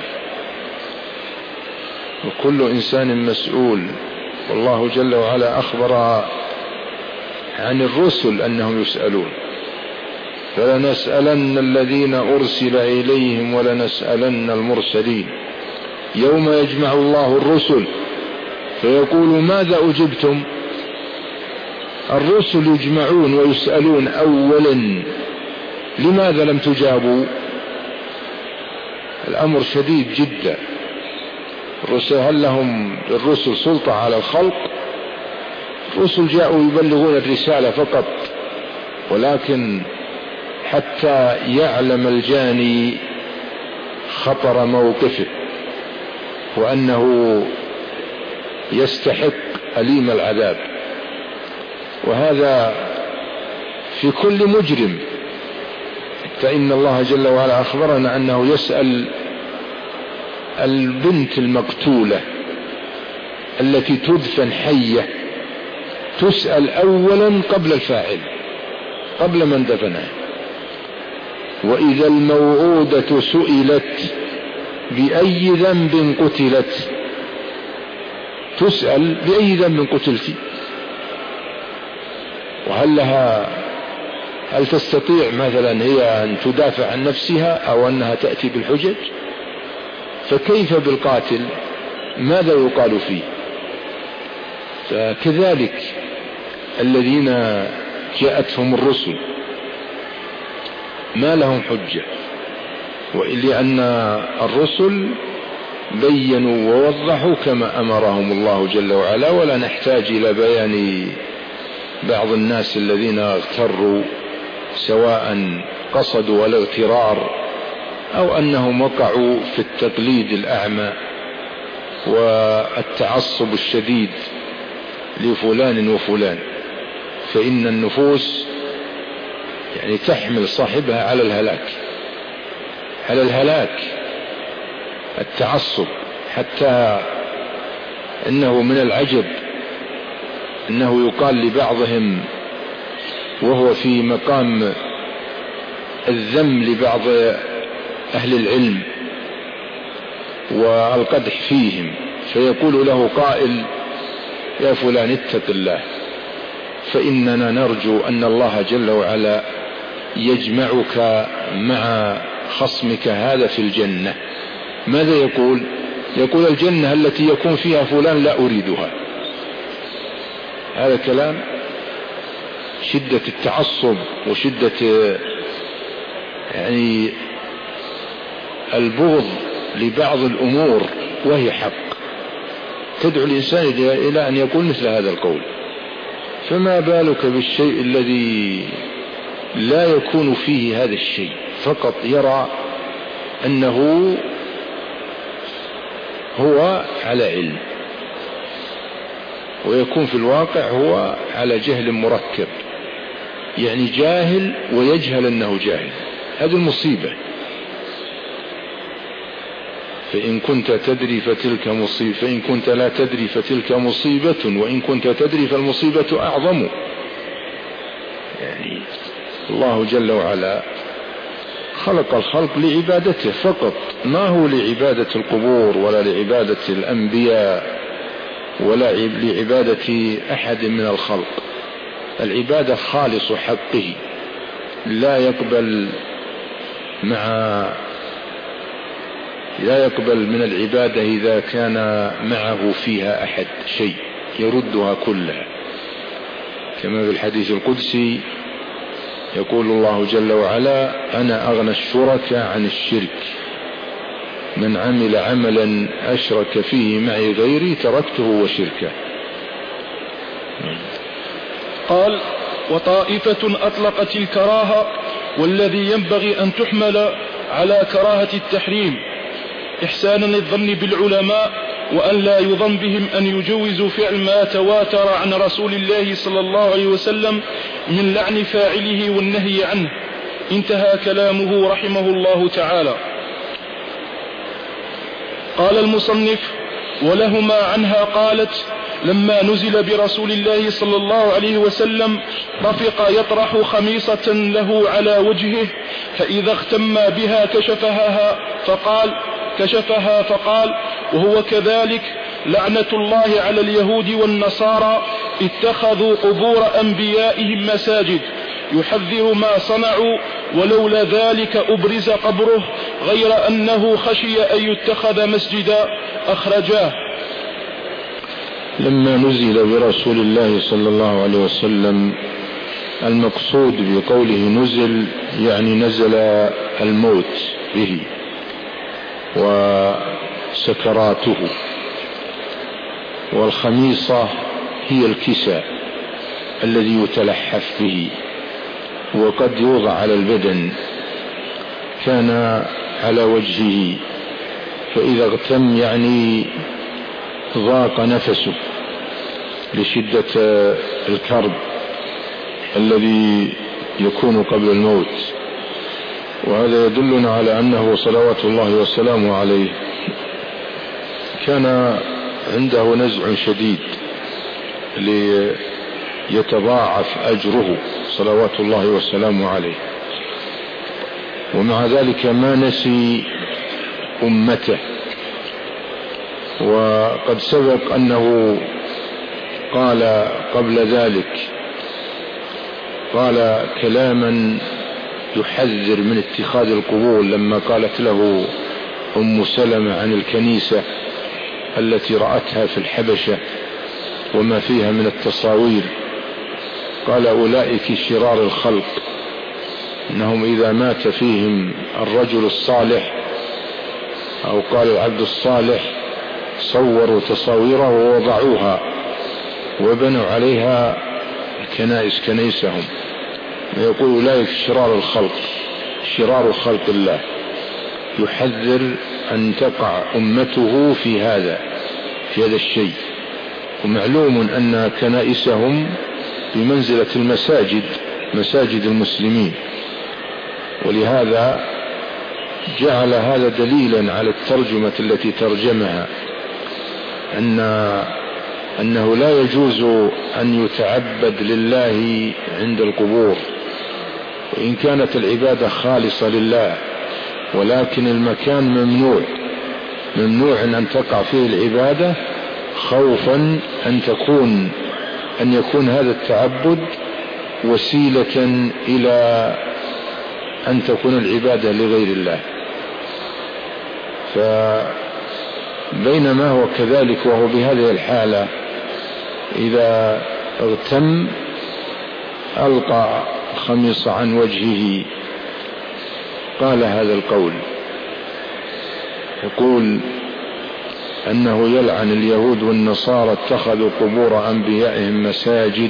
وكل إنسان مسؤول، والله جل وعلا أخبر عن الرسل أنهم يسألون، فلنسألن الذين أرسل إليهم ولنسألن المرسلين يوم يجمع الله الرسل فيقول ماذا أجبتم؟ الرسل يجمعون ويسألون أولا لماذا لم تجابوا؟ الأمر شديد جدا. الرسل هل لهم الرسل سلطة على الخلق؟ الرسل جاءوا يبلغون الرسالة فقط، ولكن حتى يعلم الجاني خطر موقفه وأنه يستحق أليم العذاب، وهذا في كل مجرم. فإن الله جل وعلا أخبرنا أنه يسأل البنت المقتولة التي تدفن حية، تسأل أولا قبل الفاعل، قبل من دفنها. وإذا الموعودة سئلت بأي ذنب قتلت، تسأل بأي ذنب قتلت، وهل لها هل تستطيع مثلا هي أن تدافع عن نفسها أو أنها تأتي بالحجج؟ فكيف بالقاتل؟ ماذا يقال فيه؟ فكذلك الذين جاءتهم الرسل ما لهم حجة، ولأن الرسل بينوا ووضحوا كما أمرهم الله جل وعلا، ولا نحتاج إلى بيان بعض الناس الذين اغتروا، سواء قصدوا الاغترار أو أنهم وقعوا في التقليد الأعمى والتعصب الشديد لفلان وفلان. فإن النفوس يعني تحمل صاحبها على الهلاك، على الهلاك التعصب، حتى إنه من العجب أنه يقال لبعضهم وهو في مقام الذم لبعض أهل العلم والقدح فيهم، فيقول له قائل يا فلان اتق الله، فإننا نرجو أن الله جل وعلا يجمعك مع خصمك هذا في الجنة. ماذا يقول؟ يقول الجنة التي يكون فيها فلان لا أريدها. هذا كلام شدة التعصب وشدة يعني البغض لبعض الأمور وهي حق تدعو الإنسان إلى أن يقول مثل هذا القول، فما بالك بالشيء الذي لا يكون فيه هذا الشيء، فقط يرى أنه هو على علم ويكون في الواقع هو على جهل مركب، يعني جاهل ويجهل أنه جاهل. هذه المصيبة. فإن كنت تدري فتلك مصيبة، فإن كنت لا تدري فتلك مصيبة، وإن كنت تدري فالمصيبة أعظم. يعني الله جل وعلا خلق الخلق لعبادته فقط، ما هو لعبادة القبور ولا لعبادة الأنبياء ولا لعبادة أحد من الخلق. العبادة خالص حقه، لا يقبل مع لا يقبل من العبادة إذا كان معه فيها أحد شيء، يردها كلها، كما في الحديث القدسي يقول الله جل وعلا: أنا أغنى الشركاء عن الشرك، من عمل عملا أشرك فيه معي غيري تركته وشركه. قال: وطائفة أطلقت الكراهة، والذي ينبغي أن تحمل على كراهة التحريم إحسانا الظن بالعلماء، وأن لا يظن بهم أن يجوزوا فعل ما تواتر عن رسول الله صلى الله عليه وسلم من لعن فاعله والنهي عنه. انتهى كلامه رحمه الله تعالى. قال المصنف: ولهما عنها قالت: لما نزل برسول الله صلى الله عليه وسلم رفق يطرح خميصة له على وجهه، فإذا اغتم بها كشفها فقال كشفها فقال وهو كذلك: لعنة الله على اليهود والنصارى اتخذوا قبور أنبيائهم مساجد، يحذر ما صنعوا، ولولا ذلك أبرز قبره، غير أنه خشي أن يتخذ مسجدا. أخرجاه. لما نزل برسول الله صلى الله عليه وسلم، المقصود بقوله نزل يعني نزل الموت به وسكراته. والخميصة هي الكساء الذي يتلحف به وقد يوضع على البدن، كان على وجهه، فإذا اغتم يعني ضاق نفسه لشدة الكرب الذي يكون قبل الموت. وهذا يدلنا على أنه صلوات الله وسلامه عليه كان عنده نزع شديد ليتضاعف أجره صلوات الله وسلامه عليه، ومع ذلك ما نسي أمته. وقد سبق أنه قال قبل ذلك قال كلاما يحذر من اتخاذ القبور، لما قالت له أم سلمة عن الكنيسة التي رأتها في الحبشة وما فيها من التصاوير، قال: أولئك شرار الخلق، إنهم إذا مات فيهم الرجل الصالح أو قال العبد الصالح صوروا تصاويره ووضعوها وبنوا عليها كنائس كنيسهم، ويقول: أولئك شرار الخلق، شرار خلق الله. يحذر أن تقع أمته في هذا في هذا الشيء. ومعلوم أن كنائسهم بمنزلة المساجد، مساجد المسلمين، ولهذا جعل هذا دليلا على الترجمة التي ترجمها، أن أنه لا يجوز أن يتعبد لله عند القبور، وإن كانت العبادة خالصة لله، ولكن المكان ممنوع ممنوع أن تقع فيه العبادة، خوفا أن تكون أن يكون هذا التعبد وسيلة إلى أن تكون العبادة لغير الله. فبينما هو كذلك وهو بهذه الحالة، إذا اغتم ألقى خميص عن وجهه قال هذا القول، يقول أنه يلعن اليهود والنصارى اتخذوا قبور أنبيائهم مساجد،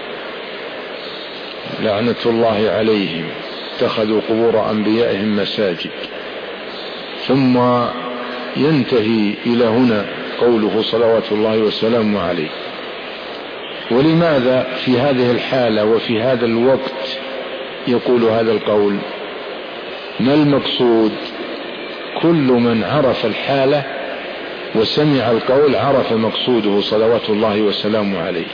لعنة الله عليهم، اتخذوا قبور أنبيائهم مساجد. ثم ينتهي إلى هنا قوله صلوات الله وسلامه عليه. ولماذا في هذه الحالة وفي هذا الوقت يقول هذا القول؟ ما المقصود؟ كل من عرف الحالة وسمع القول عرف مقصوده صلوات الله وسلامه عليه،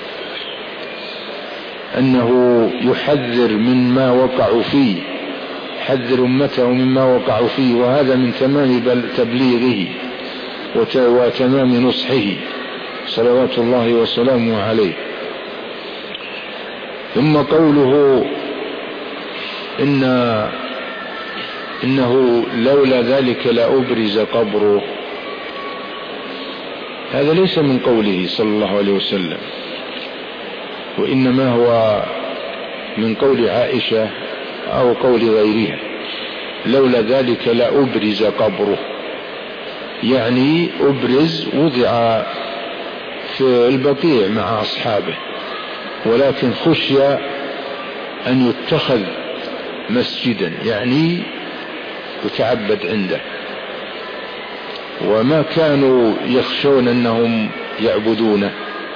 أنه يحذر مما وقعوا فيه، حذر أمته مما وقعوا فيه، وهذا من تمام تبليغه وتمام نصحه صلوات الله وسلامه عليه. ثم قوله إن إنه لولا ذلك لأبرز قبره، هذا ليس من قوله صلى الله عليه وسلم، وإنما هو من قول عائشة أو قول غيرها، لولا ذلك لأبرز قبره، يعني أبرز وضع في البقيع مع أصحابه، ولكن خشي أن يتخذ مسجدا، يعني يتعبد عنده. وما كانوا يخشون أنهم يعبدونه،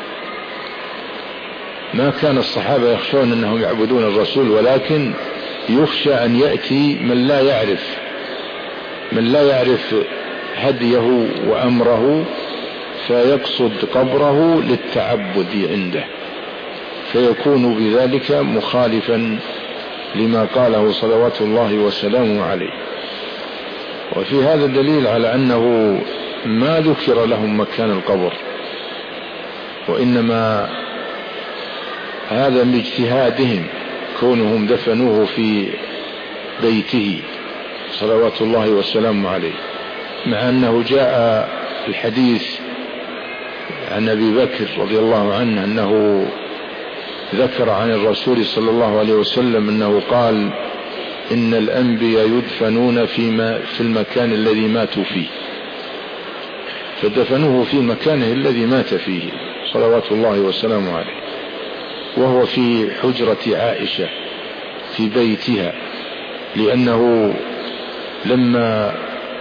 ما كان الصحابة يخشون أنهم يعبدون الرسول، ولكن يخشى أن يأتي من لا يعرف من لا يعرف هديه وأمره فيقصد قبره للتعبد عنده، فيكون بذلك مخالفا لما قاله صلوات الله وسلامه عليه. وفي هذا دليل على أنه ما ذكر لهم مكان القبر، وإنما هذا من اجتهادهم كونهم دفنوه في بيته صلوات الله وسلامه عليه، مع أنه جاء الحديث عن أبي بكر رضي الله عنه أنه ذكر عن الرسول صلى الله عليه وسلم أنه قال إن الأنبياء يدفنون في, في المكان الذي ماتوا فيه، فدفنوه في مكانه الذي مات فيه صلوات الله وسلامه عليه، وهو في حجرة عائشة في بيتها، لأنه لما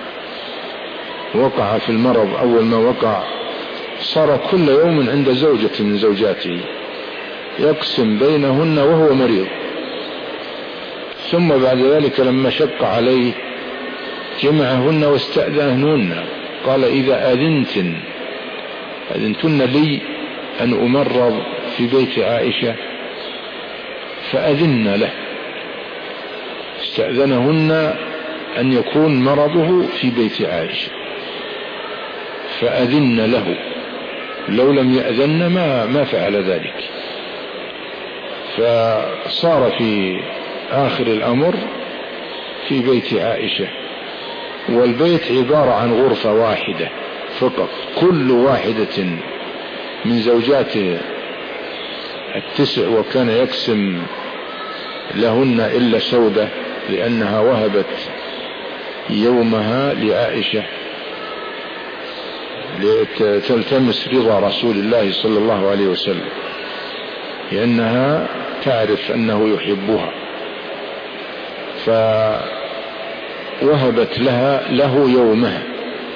وقع في المرض أول ما وقع صار كل يوم عند زوجة من زوجاته يقسم بينهن وهو مريض، ثم بعد ذلك لما شق عليه جمعهن واستأذنهن، قال إذا أذنتن أذنتن لي أن أمرض في بيت عائشة فأذن له، استأذنهن أن يكون مرضه في بيت عائشة فأذن له، لو لم يأذن ما, ما فعل ذلك. فصار في آخر الأمر في بيت عائشة، والبيت عبارة عن غرفة واحدة فقط، كل واحدة من زوجاته التسع وكان يقسم لهن إلا سودة لأنها وهبت يومها لعائشة لتلتمس رضا رسول الله صلى الله عليه وسلم، لأنها تعرف أنه يحبها، فوهبت لها له يومها،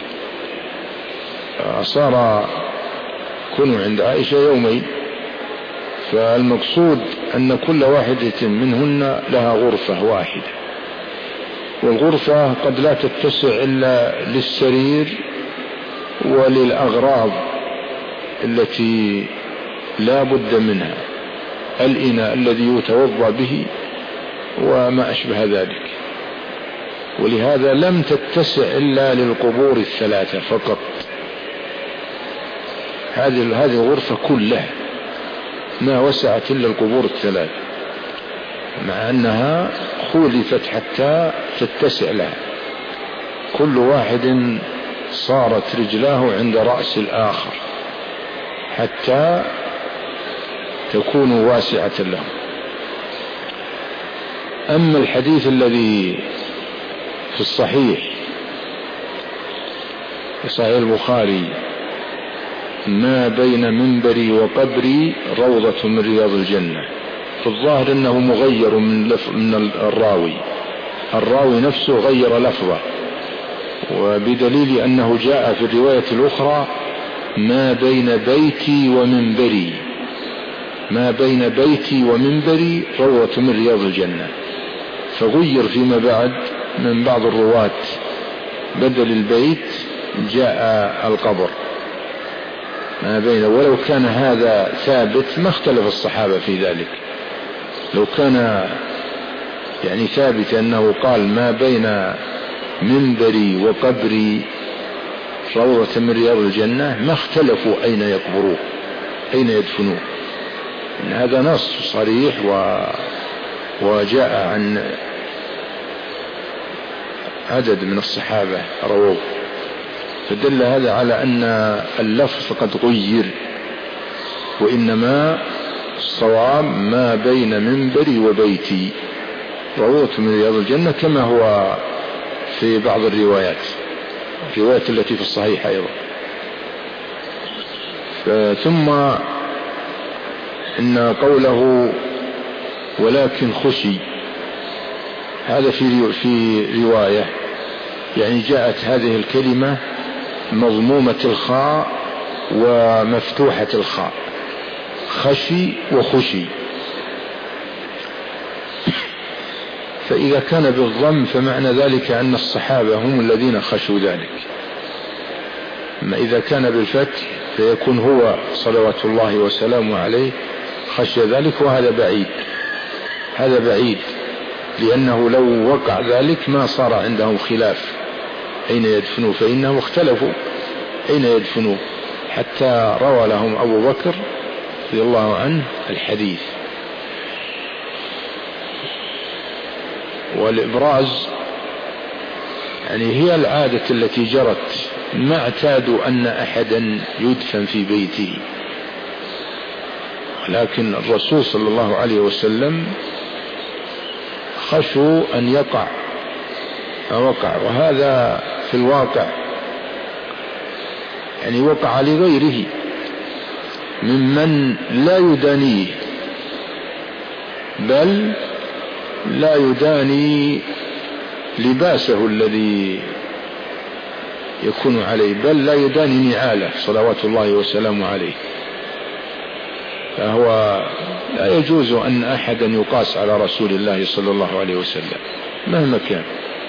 صار كونوا عند عائشة يومين. فالمقصود أن كل واحدة منهن لها غرفة واحدة، والغرفة قد لا تتسع إلا للسرير وللأغراض التي لا بد منها، الإناء الذي يتوضأ به وما أشبه ذلك، ولهذا لم تتسع إلا للقبور الثلاثة فقط. هذه هذه الغرفة كلها ما وسعت إلا القبور الثلاث، مع أنها خولفت حتى تتسع لها، كل واحد صارت رجلاه عند رأس الآخر حتى تكون واسعة له. أما الحديث الذي في الصحيح في صحيح البخاري: ما بين منبري وقبري روضة من رياض الجنة. في الظاهر أنه مغير من, لف من الراوي الراوي نفسه غير لفظه، وبدليل أنه جاء في الرواية الأخرى: ما بين بيتي ومنبري ما بين بيتي ومنبري روضة من رياض الجنة. فغير فيما بعد من بعض الرواة، بدل البيت جاء القبر ما بين. ولو كان هذا ثابت ما اختلف الصحابة في ذلك. لو كان يعني ثابت أنه قال ما بين منبري وقبري روضة من رياض الجنة ما اختلفوا أين يقبروه أين يدفنوه. إن هذا نص صريح و... وجاء عن عدد من الصحابة رووه، فدل هذا على أن اللفظ قد غير، وإنما الصواب ما بين منبري وبيتي روضة من رياض الجنة، كما هو في بعض الروايات الروايات التي في الصحيح أيضا. ثم إن قوله ولكن خشي، هذا في في رواية يعني جاءت هذه الكلمة مضمومة الخاء ومفتوحة الخاء، خشي وخشي. فإذا كان بالضم فمعنى ذلك أن الصحابة هم الذين خشوا ذلك، أما إذا كان بالفتح فيكون هو صلوات الله وسلامه عليه خشي ذلك، وهذا بعيد هذا بعيد لأنه لو وقع ذلك ما صار عندهم خلاف أين يدفنوا، فإنهم اختلفوا أين يدفنوا حتى روى لهم أبو بكر رضي الله عنه الحديث. والإبراز يعني هي العادة التي جرت، ما اعتادوا أن أحدا يدفن في بيته، لكن الرسول صلى الله عليه وسلم خشوا أن يقع ما وقع، وهذا في الواقع يعني وقع لغيره ممن لا يدانيه، بل لا يداني لباسه الذي يكون عليه، بل لا يداني نعاله صلوات الله وسلامه عليه. فهو لا يجوز أن أحدا يقاس على رسول الله صلى الله عليه وسلم مهما كان.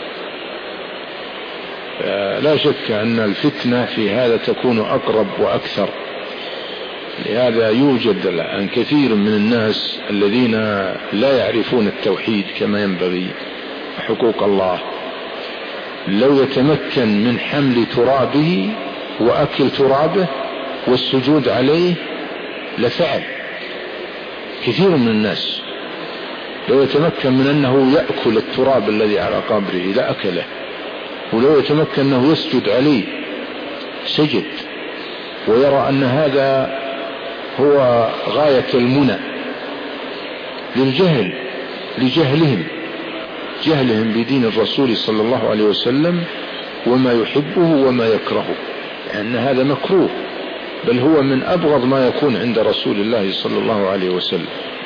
لا شك أن الفتنة في هذا تكون أقرب وأكثر، لهذا يوجد الآن كثير من الناس الذين لا يعرفون التوحيد كما ينبغي حقوق الله، لو يتمكن من حمل ترابه وأكل ترابه والسجود عليه لفعل. كثير من الناس لو يتمكن من أنه يأكل التراب الذي على قبره لأكله، ولو يتمكن أنه يسجد عليه سجد، ويرى أن هذا هو غاية المنى للجهل لجهلهم جهلهم بدين الرسول صلى الله عليه وسلم وما يحبه وما يكرهه، لأن هذا مكروه، بل هو من أبغض ما يكون عند رسول الله صلى الله عليه وسلم.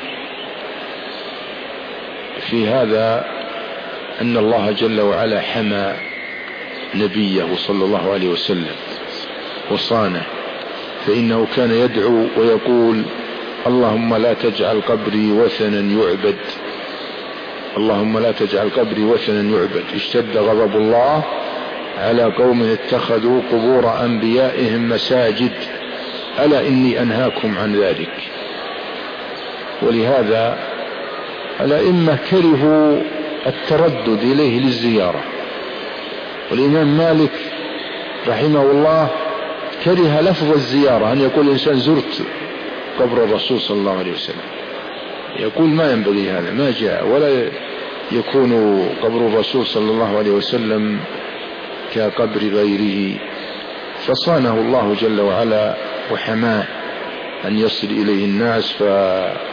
في هذا أن الله جل وعلا حمى نبيه صلى الله عليه وسلم وصانه، فإنه كان يدعو ويقول اللهم لا تجعل قبري وثنا يعبد اللهم لا تجعل قبري وثنا يعبد اشتد غضب الله على قوم اتخذوا قبور أنبيائهم مساجد ألا إني أنهاكم عن ذلك. ولهذا الأئمة كرهوا التردد إليه للزيارة، والإمام مالك رحمه الله كره لفظ الزيارة، أن يقول الإنسان زرت قبر الرسول صلى الله عليه وسلم، يقول ما ينبغي هذا، ما جاء، ولا يكون قبر الرسول صلى الله عليه وسلم كقبر غيره. فصانه الله جل وعلا وحماه أن يصل إليه الناس،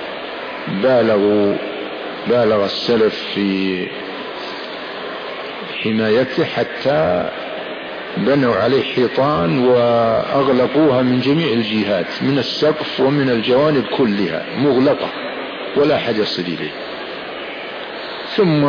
فبالغوا بالغ السلف في حمايته حتى بنوا عليه حيطان وأغلقوها من جميع الجهات، من السقف ومن الجوانب كلها مغلقة ولا أحد يصل إليه. ثم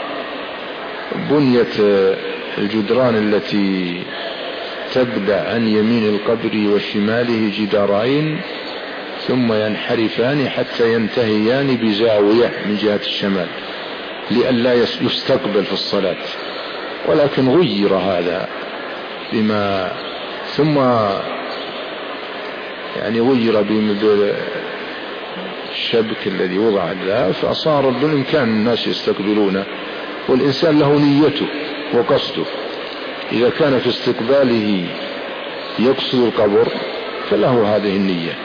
بنيت الجدران التي تبدأ عن يمين القبر وشماله جدارين ثم ينحرفان حتى ينتهيان بزاوية من جهة الشمال لئلا يستقبل في الصلاة، ولكن غير هذا بما ثم يعني غير بالشبك الذي وضع له، فصار بالإمكان الناس يستقبلونه، والإنسان له نيته وقصده. إذا كان في استقباله يقصد القبر فله هذه النية،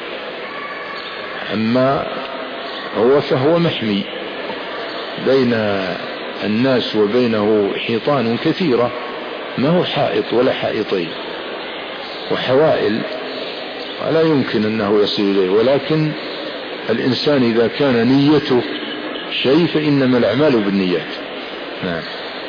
أما هو فهو محمي بين الناس وبينه حيطان كثيرة، ما هو حائط ولا حائطين وحوائل ولا يمكن أنه يصل إليه. ولكن الإنسان إذا كان نيته شيء فإنما الأعمال بالنيات. نعم.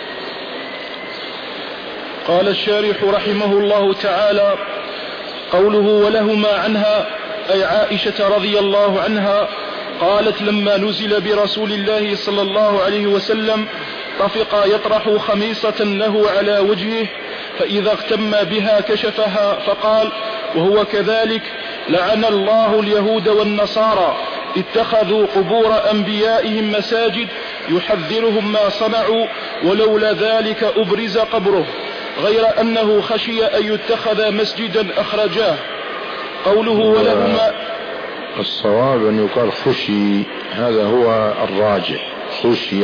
قال الشارح رحمه الله تعالى: قوله ولهما عنها أي عائشة رضي الله عنها قالت: لما نزل برسول الله صلى الله عليه وسلم طفق يطرح خميصة له على وجهه، فإذا اغتم بها كشفها، فقال وهو كذلك: لعن الله اليهود والنصارى اتخذوا قبور أنبيائهم مساجد يحذرهم ما صنعوا، ولولا ذلك أبرز قبره، غير أنه خشي أن يتخذ مسجدا أخرجاه. قوله ولهما الصواب أن يقال خشي، هذا هو الراجح، خشي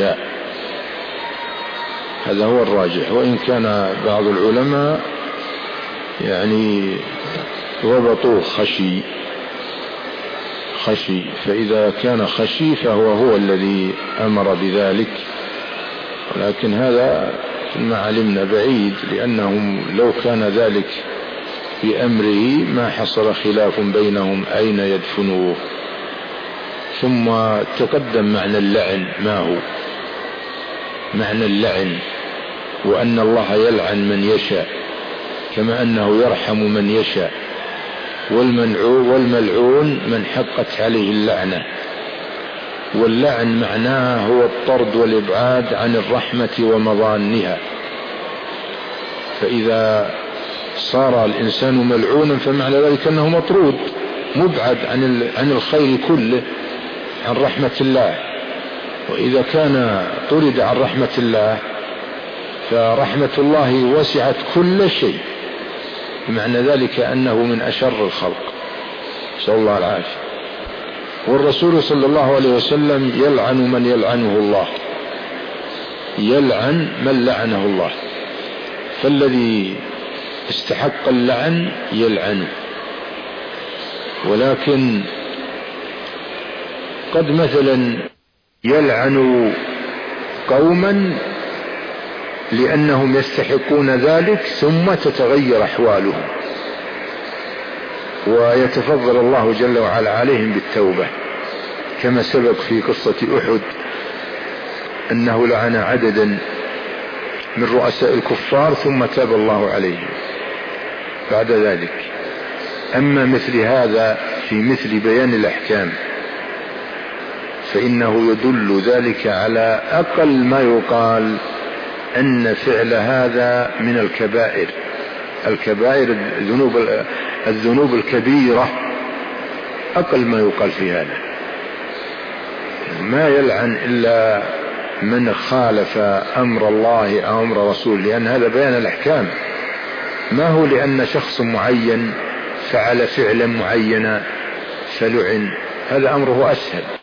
هذا هو الراجح، وإن كان بعض العلماء يعني ربطوه خشي خشي فإذا كان خشي فهو هو الذي أمر بذلك، ولكن هذا ما علمنا بعيد، لأنهم لو كان ذلك بأمره ما حصل خلاف بينهم أين يدفنوه. ثم تقدم معنى اللعن، ما هو معنى اللعن، وأن الله يلعن من يشاء كما أنه يرحم من يشاء، والملعون من حقت عليه اللعنة. واللعن معناه هو الطرد والإبعاد عن الرحمة ومضانها، فإذا صار الإنسان ملعونا فمعنى ذلك أنه مطرود مبعد عن عن الخير كله، عن رحمة الله. وإذا كان طرد عن رحمة الله فرحمة الله وسعت كل شيء، بمعنى ذلك أنه من أشر الخلق، نسأل الله العافية. والرسول صلى الله عليه وسلم يلعن من يلعنه الله، يلعن من لعنه الله، فالذي استحق اللعن يلعنه. ولكن قد مثلا يلعن قوما لأنهم يستحقون ذلك ثم تتغير أحوالهم ويتفضل الله جل وعلا عليهم بالتوبة، كما سبق في قصة أحد أنه لعن عددا من رؤساء الكفار ثم تاب الله عليهم بعد ذلك. أما مثل هذا في مثل بيان الأحكام فإنه يدل ذلك على أقل ما يقال أن فعل هذا من الكبائر، الكبائر الذنوب الذنوب الكبيرة، أقل ما يقال في هذا. ما يلعن إلا من خالف أمر الله أو أمر رسول، لأن هذا بيان الأحكام، ما هو لأن شخص معين فعل فعلا معينا فلعن، هذا أمره أسهل.